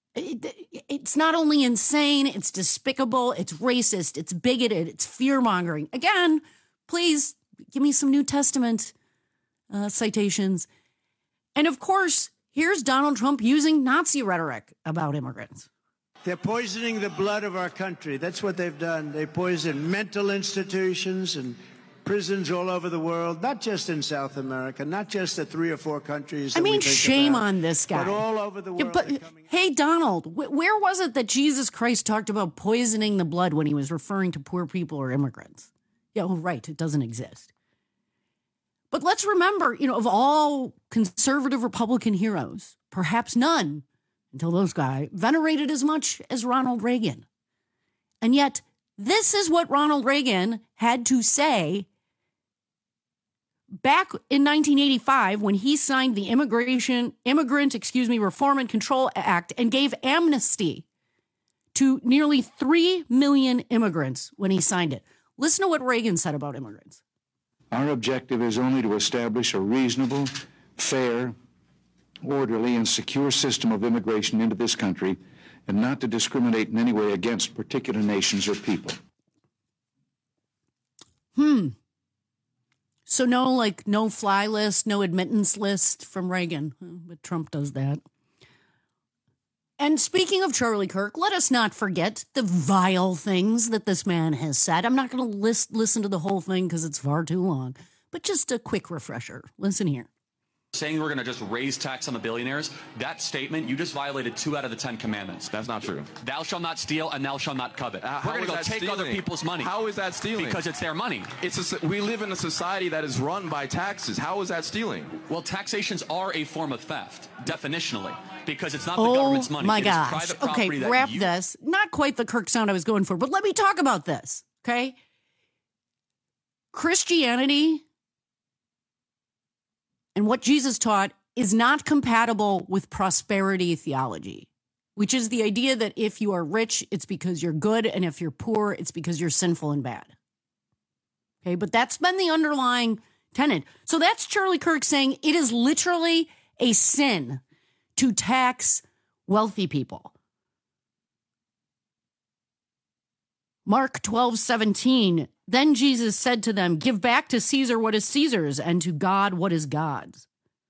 S6: It's not only insane, it's despicable, it's racist, it's bigoted, it's fear-mongering. Again, please give me some New Testament citations. And of course, here's Donald Trump using Nazi rhetoric about immigrants.
S21: They're poisoning the blood of our country. That's what they've done. They poison mental institutions and prisons all over the world, not just in South America, not just the 3 or 4 countries.
S6: I mean, shame on this guy.
S21: But all over the world.
S6: Yeah, but hey, Donald, where was it that Jesus Christ talked about poisoning the blood when he was referring to poor people or immigrants? Yeah, well, right. It doesn't exist. But let's remember, you know, of all conservative Republican heroes, perhaps none, until those guys, venerated as much as Ronald Reagan. And yet, this is what Ronald Reagan had to say back in 1985 when he signed the Immigrant Reform and Control Act and gave amnesty to nearly 3 million immigrants when he signed it. Listen to what Reagan said about immigrants.
S7: Our objective is only to establish a reasonable, fair, orderly, and secure system of immigration into this country, and not to discriminate in any way against particular nations or people.
S6: So no fly list, no admittance list from Reagan, but Trump does that. And speaking of Charlie Kirk, let us not forget the vile things that this man has said. I'm not going to listen to the whole thing because it's far too long, but just a quick refresher. Listen here.
S19: Saying we're going to just raise tax on the billionaires, that statement, you just violated 2 out of the 10 commandments.
S20: That's not true.
S19: Thou shalt not steal and thou shalt not covet. We're going to go take
S20: stealing?
S19: other people's money.
S20: How is that stealing?
S19: Because it's their money.
S20: We live in a society that is run by taxes. How is that stealing?
S19: Well, taxations are a form of theft, definitionally, because it's not the government's money.
S6: Oh, my
S19: It is
S6: gosh.
S19: private property
S6: Okay,
S19: that
S6: wrap
S19: you-
S6: this. Not quite the Kirk sound I was going for, but let me talk about this, okay? Christianity and what Jesus taught is not compatible with prosperity theology, which is the idea that if you are rich, it's because you're good, and if you're poor, it's because you're sinful and bad. Okay, but that's been the underlying tenet. So that's Charlie Kirk saying it is literally a sin to tax wealthy people. Mark 12:17, then Jesus said to them, give back to Caesar what is Caesar's, and to God what is God's.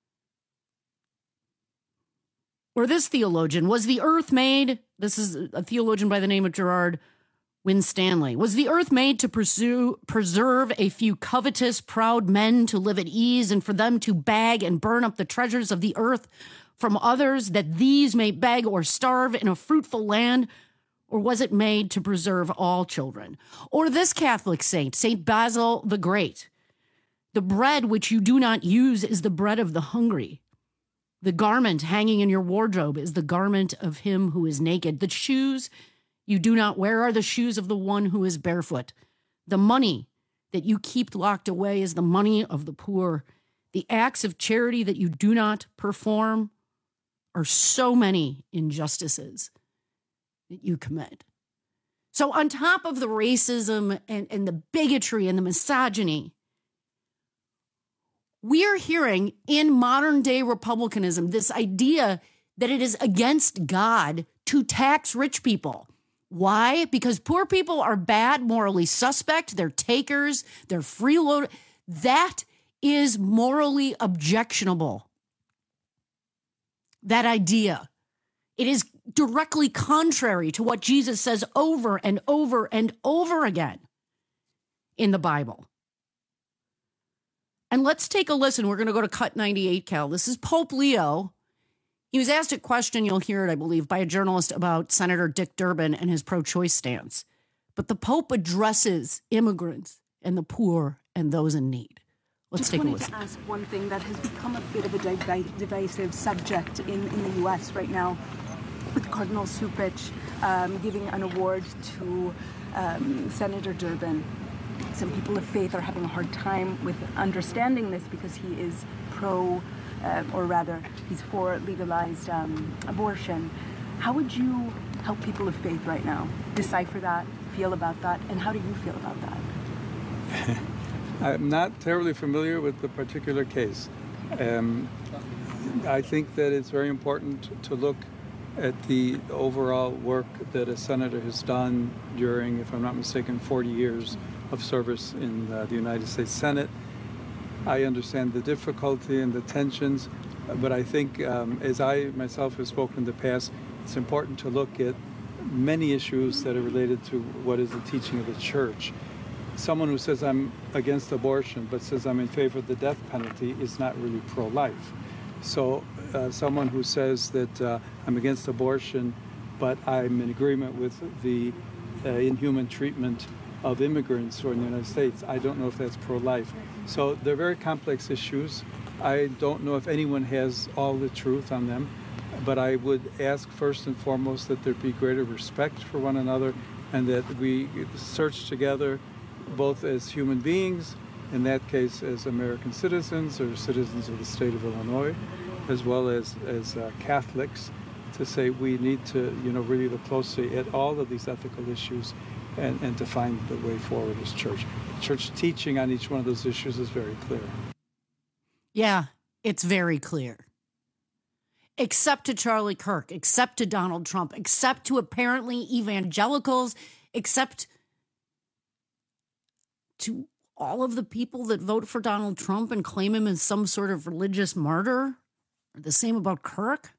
S6: Or this theologian, was the earth made, this is a theologian by the name of Gerard Winstanley, was the earth made to preserve a few covetous, proud men to live at ease and for them to bag and burn up the treasures of the earth from others that these may beg or starve in a fruitful land? Or was it made to preserve all children? Or this Catholic saint, St. Basil the Great, the bread which you do not use is the bread of the hungry. The garment hanging in your wardrobe is the garment of him who is naked. The shoes you do not wear are the shoes of the one who is barefoot. The money that you keep locked away is the money of the poor. The acts of charity that you do not perform are so many injustices that you commit. So on top of the racism and the bigotry and the misogyny, we are hearing in modern day republicanism this idea that it is against God to tax rich people. Why? Because poor people are bad, morally suspect, they're takers, they're freeloaders. That is morally objectionable. That idea. It is directly contrary to what Jesus says over and over and over again in the Bible. And let's take a listen. We're going to go to Cut 98, Cal. This is Pope Leo. He was asked a question, you'll hear it, I believe, by a journalist about Senator Dick Durbin and his pro-choice stance. But the Pope addresses immigrants and the poor and those in need. Let's take a listen.
S22: Just wanted to ask one thing that has become a bit of a divisive subject in the U.S. right now, with Cardinal Cupich giving an award to Senator Durbin. Some people of faith are having a hard time with understanding this because he is he's for legalized abortion. How would you help people of faith right now decipher that, feel about that, and how do you feel about that?
S23: I'm not terribly familiar with the particular case. I think that it's very important to look at the overall work that a senator has done during, if I'm not mistaken, 40 years of service in the United States Senate. I understand the difficulty and the tensions, but I think, as I myself have spoken in the past, it's important to look at many issues that are related to what is the teaching of the church. Someone who says I'm against abortion but says I'm in favor of the death penalty is not really pro-life. So someone who says that I'm against abortion but I'm in agreement with the inhuman treatment of immigrants who are in the United States, I don't know if that's pro-life. So they're very complex issues. I don't know if anyone has all the truth on them, but I would ask first and foremost that there be greater respect for one another and that we search together both as human beings, in that case as American citizens or citizens of the state of Illinois, as well as Catholics, to say we need to, really look closely at all of these ethical issues and to find the way forward as church. Church teaching on each one of those issues is very clear.
S6: Yeah, it's very clear. Except to Charlie Kirk, except to Donald Trump, except to apparently evangelicals, except to all of the people that vote for Donald Trump and claim him as some sort of religious martyr. The same about Kirk.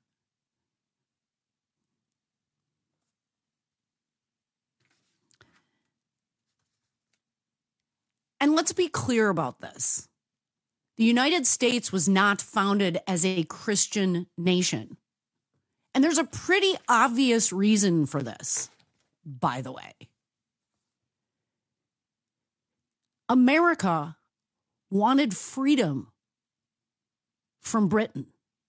S6: And let's be clear about this. The United States was not founded as a Christian nation. And there's a pretty obvious reason for this, by the way. America wanted freedom from Britain.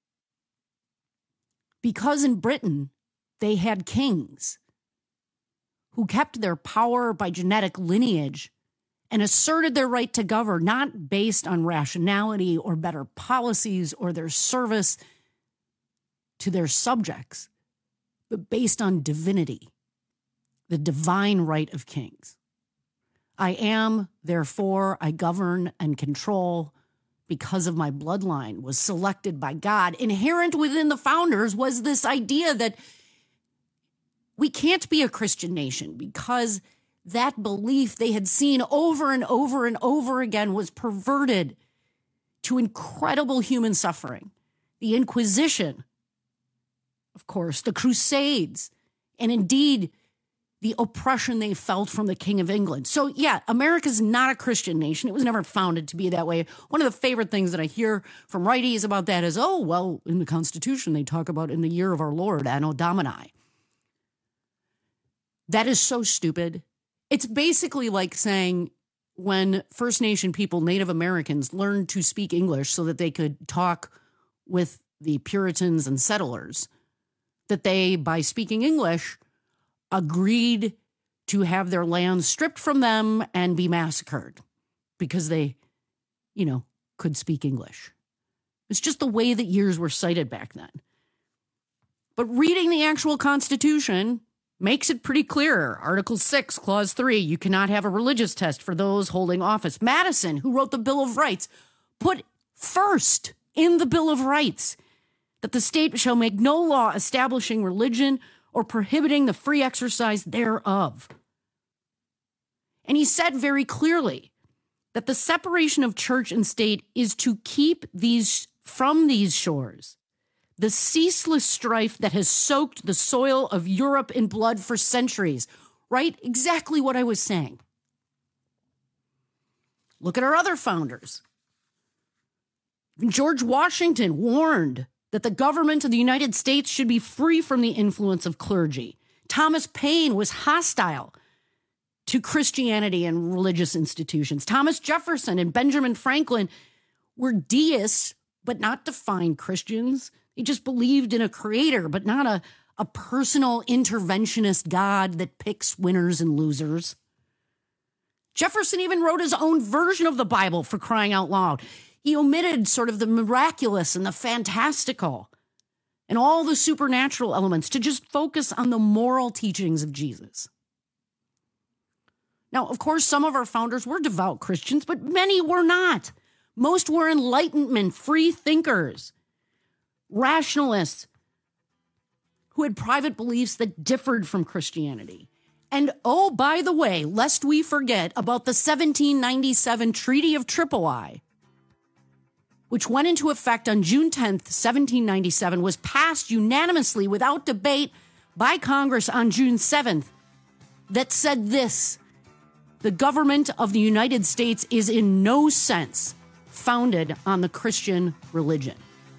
S6: Because in Britain, they had kings who kept their power by genetic lineage and asserted their right to govern, not based on rationality or better policies or their service to their subjects, but based on divinity, the divine right of kings. I am, therefore, I govern and control because of my bloodline, was selected by God. Inherent within the founders was this idea that we can't be a Christian nation because that belief they had seen over and over and over again was perverted to incredible human suffering. The Inquisition, of course, the Crusades, and indeed the oppression they felt from the King of England. So yeah, America's not a Christian nation. It was never founded to be that way. One of the favorite things that I hear from righties about that is, oh, well, in the Constitution, they talk about in the year of our Lord, Anno Domini. That is so stupid. It's basically like saying when First Nation people, Native Americans, learned to speak English so that they could talk with the Puritans and settlers, that they, by speaking English, agreed to have their land stripped from them and be massacred because they, could speak English. It's just the way that years were cited back then. But reading the actual Constitution makes it pretty clear. Article 6, Clause 3, you cannot have a religious test for those holding office. Madison, who wrote the Bill of Rights, put first in the Bill of Rights that the state shall make no law establishing religion or prohibiting the free exercise thereof. And he said very clearly that the separation of church and state is to keep these from these shores the ceaseless strife that has soaked the soil of Europe in blood for centuries. Right? Exactly what I was saying. Look at our other founders. George Washington warned that the government of the United States should be free from the influence of clergy. Thomas Paine was hostile to Christianity and religious institutions. Thomas Jefferson and Benjamin Franklin were deists, but not defined Christians. They just believed in a creator, but not a personal interventionist God that picks winners and losers. Jefferson even wrote his own version of the Bible, for crying out loud. He omitted sort of the miraculous and the fantastical and all the supernatural elements to just focus on the moral teachings of Jesus. Now, of course, some of our founders were devout Christians, but many were not. Most were Enlightenment, free thinkers, rationalists who had private beliefs that differed from Christianity. And oh, by the way, lest we forget about the 1797 Treaty of Tripoli, which went into effect on June 10th, 1797, was passed unanimously without debate by Congress on June 7th, that said this: the government of the United States is in no sense founded on the Christian religion.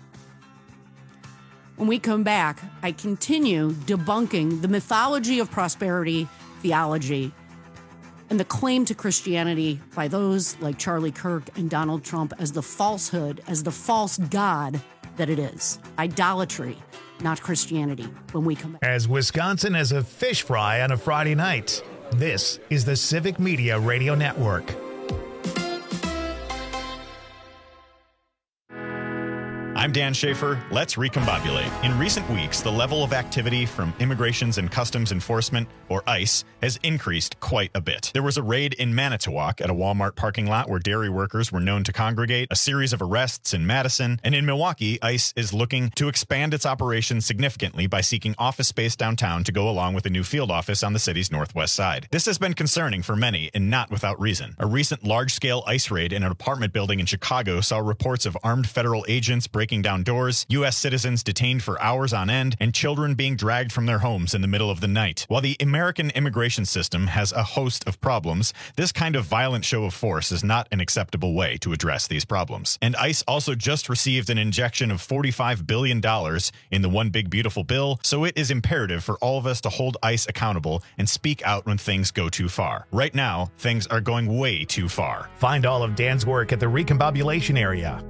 S6: When we come back, I continue debunking the mythology of prosperity theology and the claim to Christianity by those like Charlie Kirk and Donald Trump as the falsehood, as the false god that it is. Idolatry, not Christianity, when we come back.
S1: As Wisconsin as a fish fry on a Friday night, this is the Civic Media Radio Network.
S5: I'm Dan Schaefer. Let's recombobulate. In recent weeks, the level of activity from Immigrations and Customs Enforcement, or ICE, has increased quite a bit. There was a raid in Manitowoc at a Walmart parking lot where dairy workers were known to congregate, a series of arrests in Madison, and in Milwaukee, ICE is looking to expand its operations significantly by seeking office space downtown to go along with a new field office on the city's northwest side. This has been concerning for many, and not without reason. A recent large-scale ICE raid in an apartment building in Chicago saw reports of armed federal agents breaking down doors, U.S. citizens detained for hours on end, and children being dragged from their homes in the middle of the night. While the American immigration system has a host of problems, this kind of violent show of force is not an acceptable way to address these problems. And ICE also just received an injection of $45 billion in the One Big Beautiful Bill, so it is imperative for all of us to hold ICE accountable and speak out when things go too far. Right now, things are going way too far.
S1: Find all of Dan's work at the Recombobulation Area.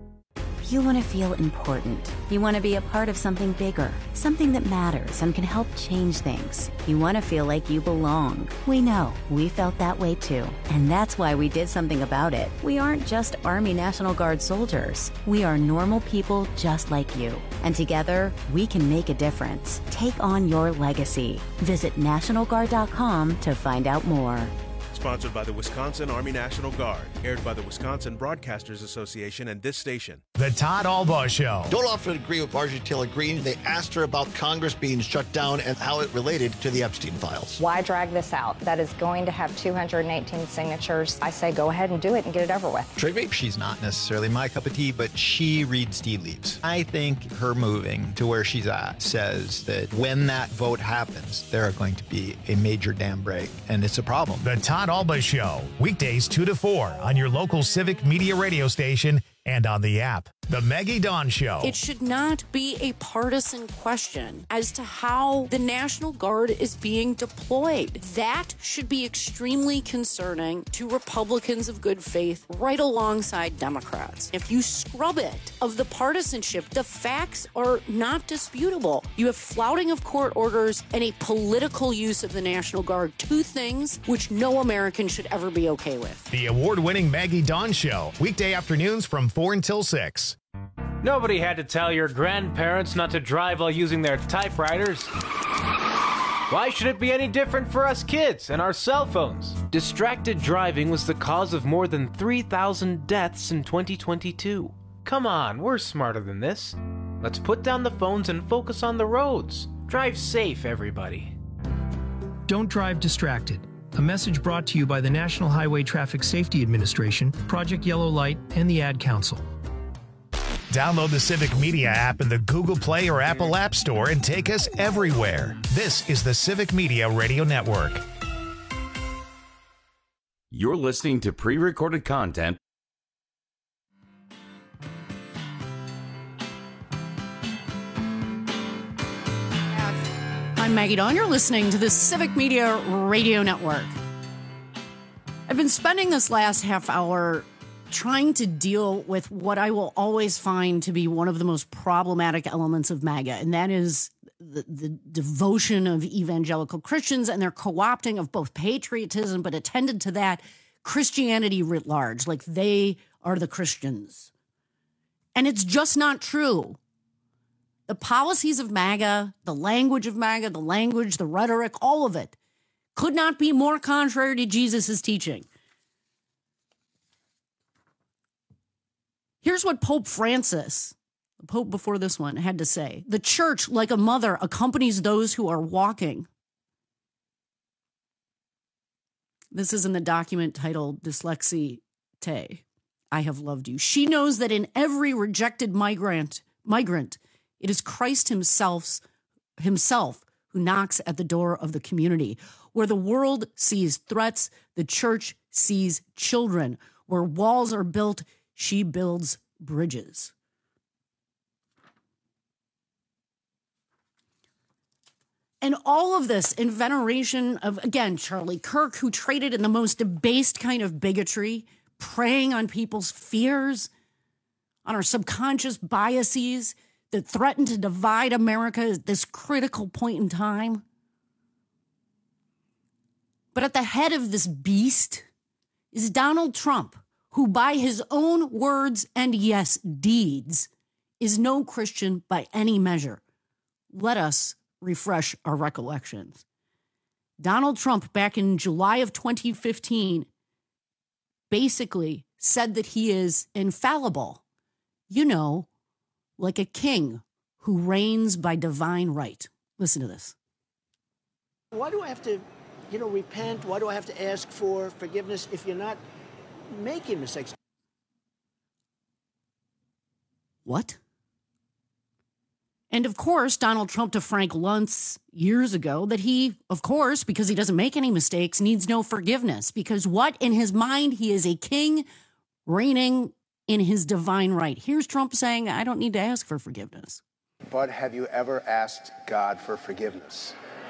S8: You want to feel important. You want to be a part of something bigger, something that matters and can help change things. You want to feel like you belong. We know. We felt that way too. And that's why we did something about it. We aren't just Army National Guard soldiers. We are normal people just like you. And together, we can make a difference. Take on your legacy. Visit NationalGuard.com to find out more.
S9: Sponsored by the Wisconsin Army National Guard. Aired by the Wisconsin Broadcasters Association and this station.
S1: The Todd Albaugh Show.
S11: Don't often agree with Marjorie Taylor Greene. They asked her about Congress being shut down and how it related to the Epstein files.
S14: Why drag this out? That is going to have 218 signatures. I say go ahead and do it and get it over with.
S11: Trigby?
S24: She's not necessarily my cup of tea, but she reads tea leaves. I think her moving to where she's at says that when that vote happens, there are going to be a major dam break, and it's a problem.
S1: The Todd Albaugh Show, weekdays 2 to 4 on your local Civic Media radio station and on the app. The Maggie Dawn Show.
S6: It should not be a partisan question as to how the National Guard is being deployed. That should be extremely concerning to Republicans of good faith right alongside Democrats. If you scrub it of the partisanship, the facts are not disputable. You have flouting of court orders and a political use of the National Guard, two things which no American should ever be okay with.
S1: The award-winning Maggie Dawn Show, weekday afternoons from 4 until 6.
S26: Nobody had to tell your grandparents not to drive while using their typewriters. Why should it be any different for us kids and our cell phones? Distracted driving was the cause of more than 3,000 deaths in 2022. Come on, we're smarter than this. Let's put down the phones and focus on the roads. Drive safe, everybody.
S27: Don't drive distracted. A message brought to you by the National Highway Traffic Safety Administration, Project Yellow Light, and the Ad Council.
S1: Download the Civic Media app in the Google Play or Apple App Store and take us everywhere. This is the Civic Media Radio Network.
S16: You're listening to pre-recorded content.
S6: I'm Maggie Dawn. You're listening to the Civic Media Radio Network. I've been spending this last half hour trying to deal with what I will always find to be one of the most problematic elements of MAGA, and that is the devotion of evangelical Christians and their co-opting of both patriotism, but attended to that, Christianity writ large, like they are the Christians. And it's just not true. The policies of MAGA, the language of MAGA, the rhetoric, all of it could not be more contrary to Jesus' teaching. Here's what Pope Francis, the Pope before this one, had to say. The church, like a mother, accompanies those who are walking. This is in the document titled Dyslexie Te, I Have Loved You. She knows that in every rejected migrant, it is Christ himself who knocks at the door of the community. Where the world sees threats, the church sees children. Where walls are built, she builds bridges. And all of this in veneration of, again, Charlie Kirk, who traded in the most debased kind of bigotry, preying on people's fears, on our subconscious biases that threaten to divide America at this critical point in time. But at the head of this beast is Donald Trump, who by his own words and, yes, deeds, is no Christian by any measure. Let us refresh our recollections. Donald Trump, back in July of 2015, basically said that he is infallible. You know, like a king who reigns by divine right. Listen to this.
S10: Why do I have to, repent? Why do I have to ask for forgiveness if you're not making mistakes?
S6: What? And of course, Donald Trump to Frank Luntz years ago that he, of course, because he doesn't make any mistakes, needs no forgiveness. Because what? In his mind, he is a king reigning in his divine right. Here's Trump saying, I don't need to ask for forgiveness.
S12: But have you ever asked God for forgiveness?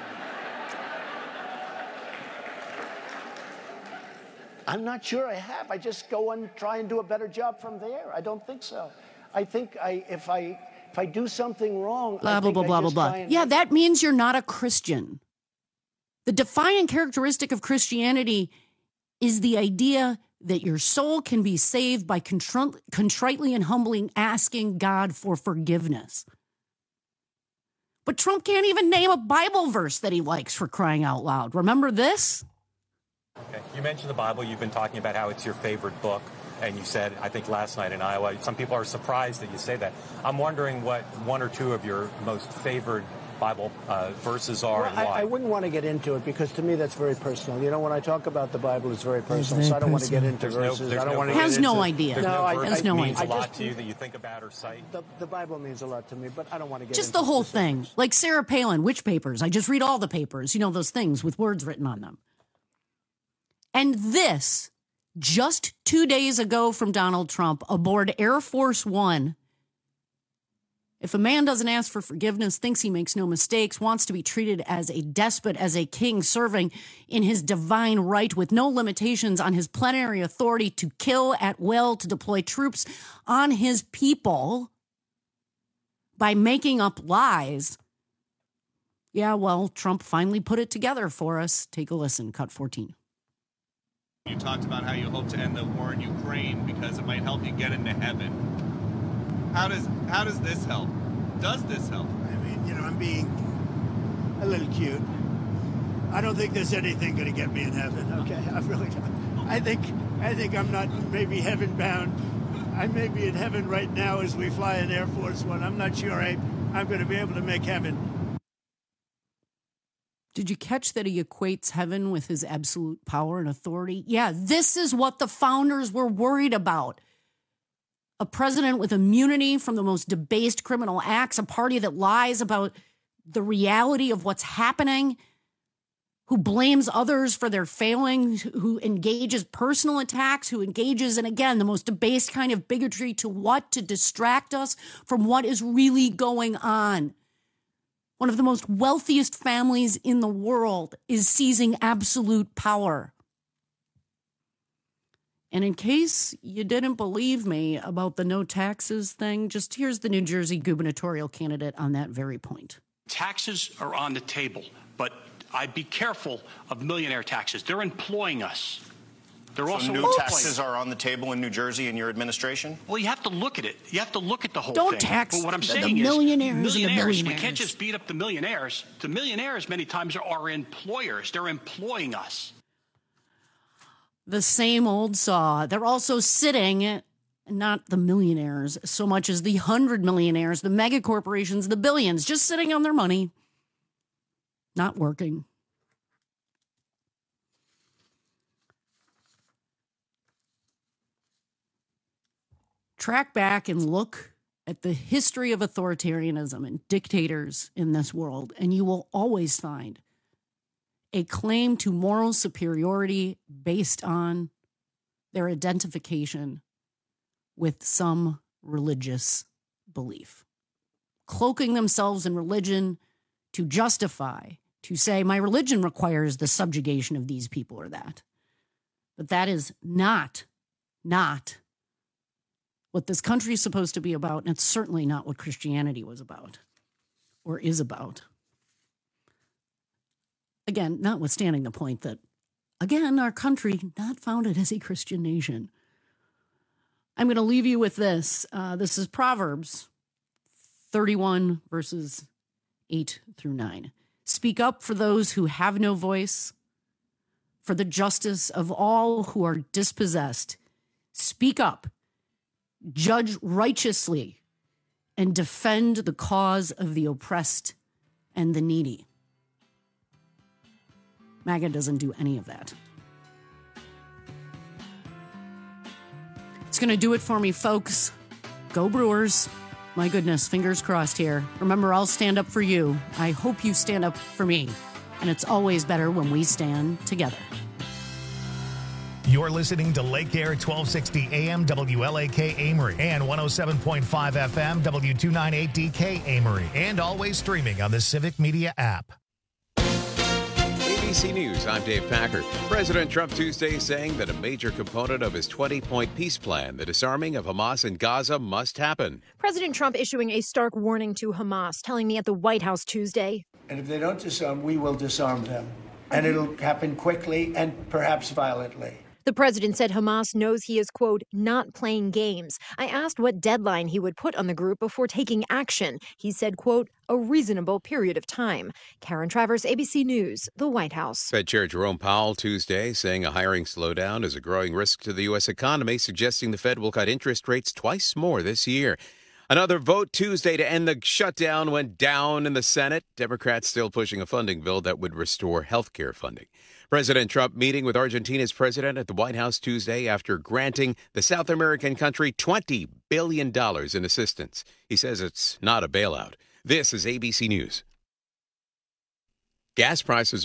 S10: I'm not sure I have. I just go and try and do a better job from there. I don't think so. I think if I do something wrong,
S6: blah, blah, blah, blah, blah, blah. Yeah, that means you're not a Christian. The defining characteristic of Christianity is the idea that your soul can be saved by contritely and humbly asking God for forgiveness. But Trump can't even name a Bible verse that he likes, for crying out loud. Remember this?
S13: Okay. You mentioned the Bible. You've been talking about how it's your favorite book. And you said, I think last night in Iowa, some people are surprised that you say that. I'm wondering what one or two of your most favorite Bible verses are and why.
S10: I wouldn't want to get into it because to me that's very personal. When I talk about the Bible, it's very personal. So I don't want to get into verses. I don't want to.
S6: Has no idea.
S13: There's no verse
S6: has no
S13: that means
S6: idea.
S13: a lot to you that you think about or cite.
S10: The Bible means a lot to me, but I don't want to get
S6: just
S10: into
S6: the whole
S10: specifics.
S6: thing. Like Sarah Palin, which papers? I just read all the papers. Those things with words written on them. And this, just 2 days ago from Donald Trump, aboard Air Force One. If a man doesn't ask for forgiveness, thinks he makes no mistakes, wants to be treated as a despot, as a king serving in his divine right with no limitations on his plenary authority to kill at will, to deploy troops on his people by making up lies. Yeah, well, Trump finally put it together for us. Take a listen. Cut 14.
S15: You talked about how you hope to end the war in Ukraine because it might help you get into heaven. How does this help? Does this help?
S21: I mean, I'm being a little cute. I don't think there's anything going to get me in heaven. Okay, I really don't. I think I'm not maybe heaven bound. I may be in heaven right now as we fly in Air Force One. I'm not sure I'm going to be able to make heaven.
S6: Did you catch that he equates heaven with his absolute power and authority? Yeah, this is what the founders were worried about. A president with immunity from the most debased criminal acts, a party that lies about the reality of what's happening, who blames others for their failings, who engages personal attacks, who engages in, again, the most debased kind of bigotry to what? To distract us from what is really going on. One of the most wealthiest families in the world is seizing absolute power. And in case you didn't believe me about the no taxes thing, just here's the New Jersey gubernatorial candidate on that very point.
S17: Taxes are on the table, but I'd be careful of millionaire taxes. They're employing us. They're also
S18: new taxes are on the table in New Jersey in your administration?
S17: Well, you have to look at it. You have to look at the whole
S6: Don't
S17: thing.
S6: tax
S17: but what I'm
S6: the
S17: saying
S6: millionaires
S17: is
S6: and the millionaires.
S17: We can't just beat up the millionaires. The millionaires many times are employers. They're employing us.
S6: The same old saw. They're also sitting, not the millionaires so much as the 100 millionaires, the mega corporations, the billions, just sitting on their money, not working. Track back and look at the history of authoritarianism and dictators in this world, and you will always find a claim to moral superiority based on their identification with some religious belief, cloaking themselves in religion to justify, to say, my religion requires the subjugation of these people or that. But that is not what this country is supposed to be about, and it's certainly not what Christianity was about or is about. Again, notwithstanding the point that, again, our country not founded as a Christian nation. I'm going to leave you with this. This is Proverbs 31 verses 8 through 9. Speak up for those who have no voice, for the justice of all who are dispossessed. Speak up, judge righteously, and defend the cause of the oppressed and the needy. MAGA doesn't do any of that. It's going to do it for me, folks. Go Brewers. My goodness, fingers crossed here. Remember, I'll stand up for you. I hope you stand up for me. And it's always better when we stand together.
S1: You're listening to Lake Air 1260 AM WLAK Amory and 107.5 FM W298DK Amory, and always streaming on the Civic Media app.
S2: ABC News, I'm Dave Packer. President Trump Tuesday saying that a major component of his 20-point peace plan, the disarming of Hamas in Gaza, must happen.
S3: President Trump issuing a stark warning to Hamas, telling me at the White House Tuesday.
S21: And if they don't disarm, we will disarm them. And it'll happen quickly and perhaps violently.
S3: The president said Hamas knows he is, quote, not playing games. I asked what deadline he would put on the group before taking action. He said, quote, a reasonable period of time. Karen Travers, ABC News, the White House.
S2: Fed Chair Jerome Powell Tuesday saying a hiring slowdown is a growing risk to the U.S. economy, suggesting the Fed will cut interest rates twice more this year. Another vote Tuesday to end the shutdown went down in the Senate. Democrats still pushing a funding bill that would restore health care funding. President Trump meeting with Argentina's president at the White House Tuesday after granting the South American country $20 billion in assistance. He says it's not a bailout. This is ABC News. Gas prices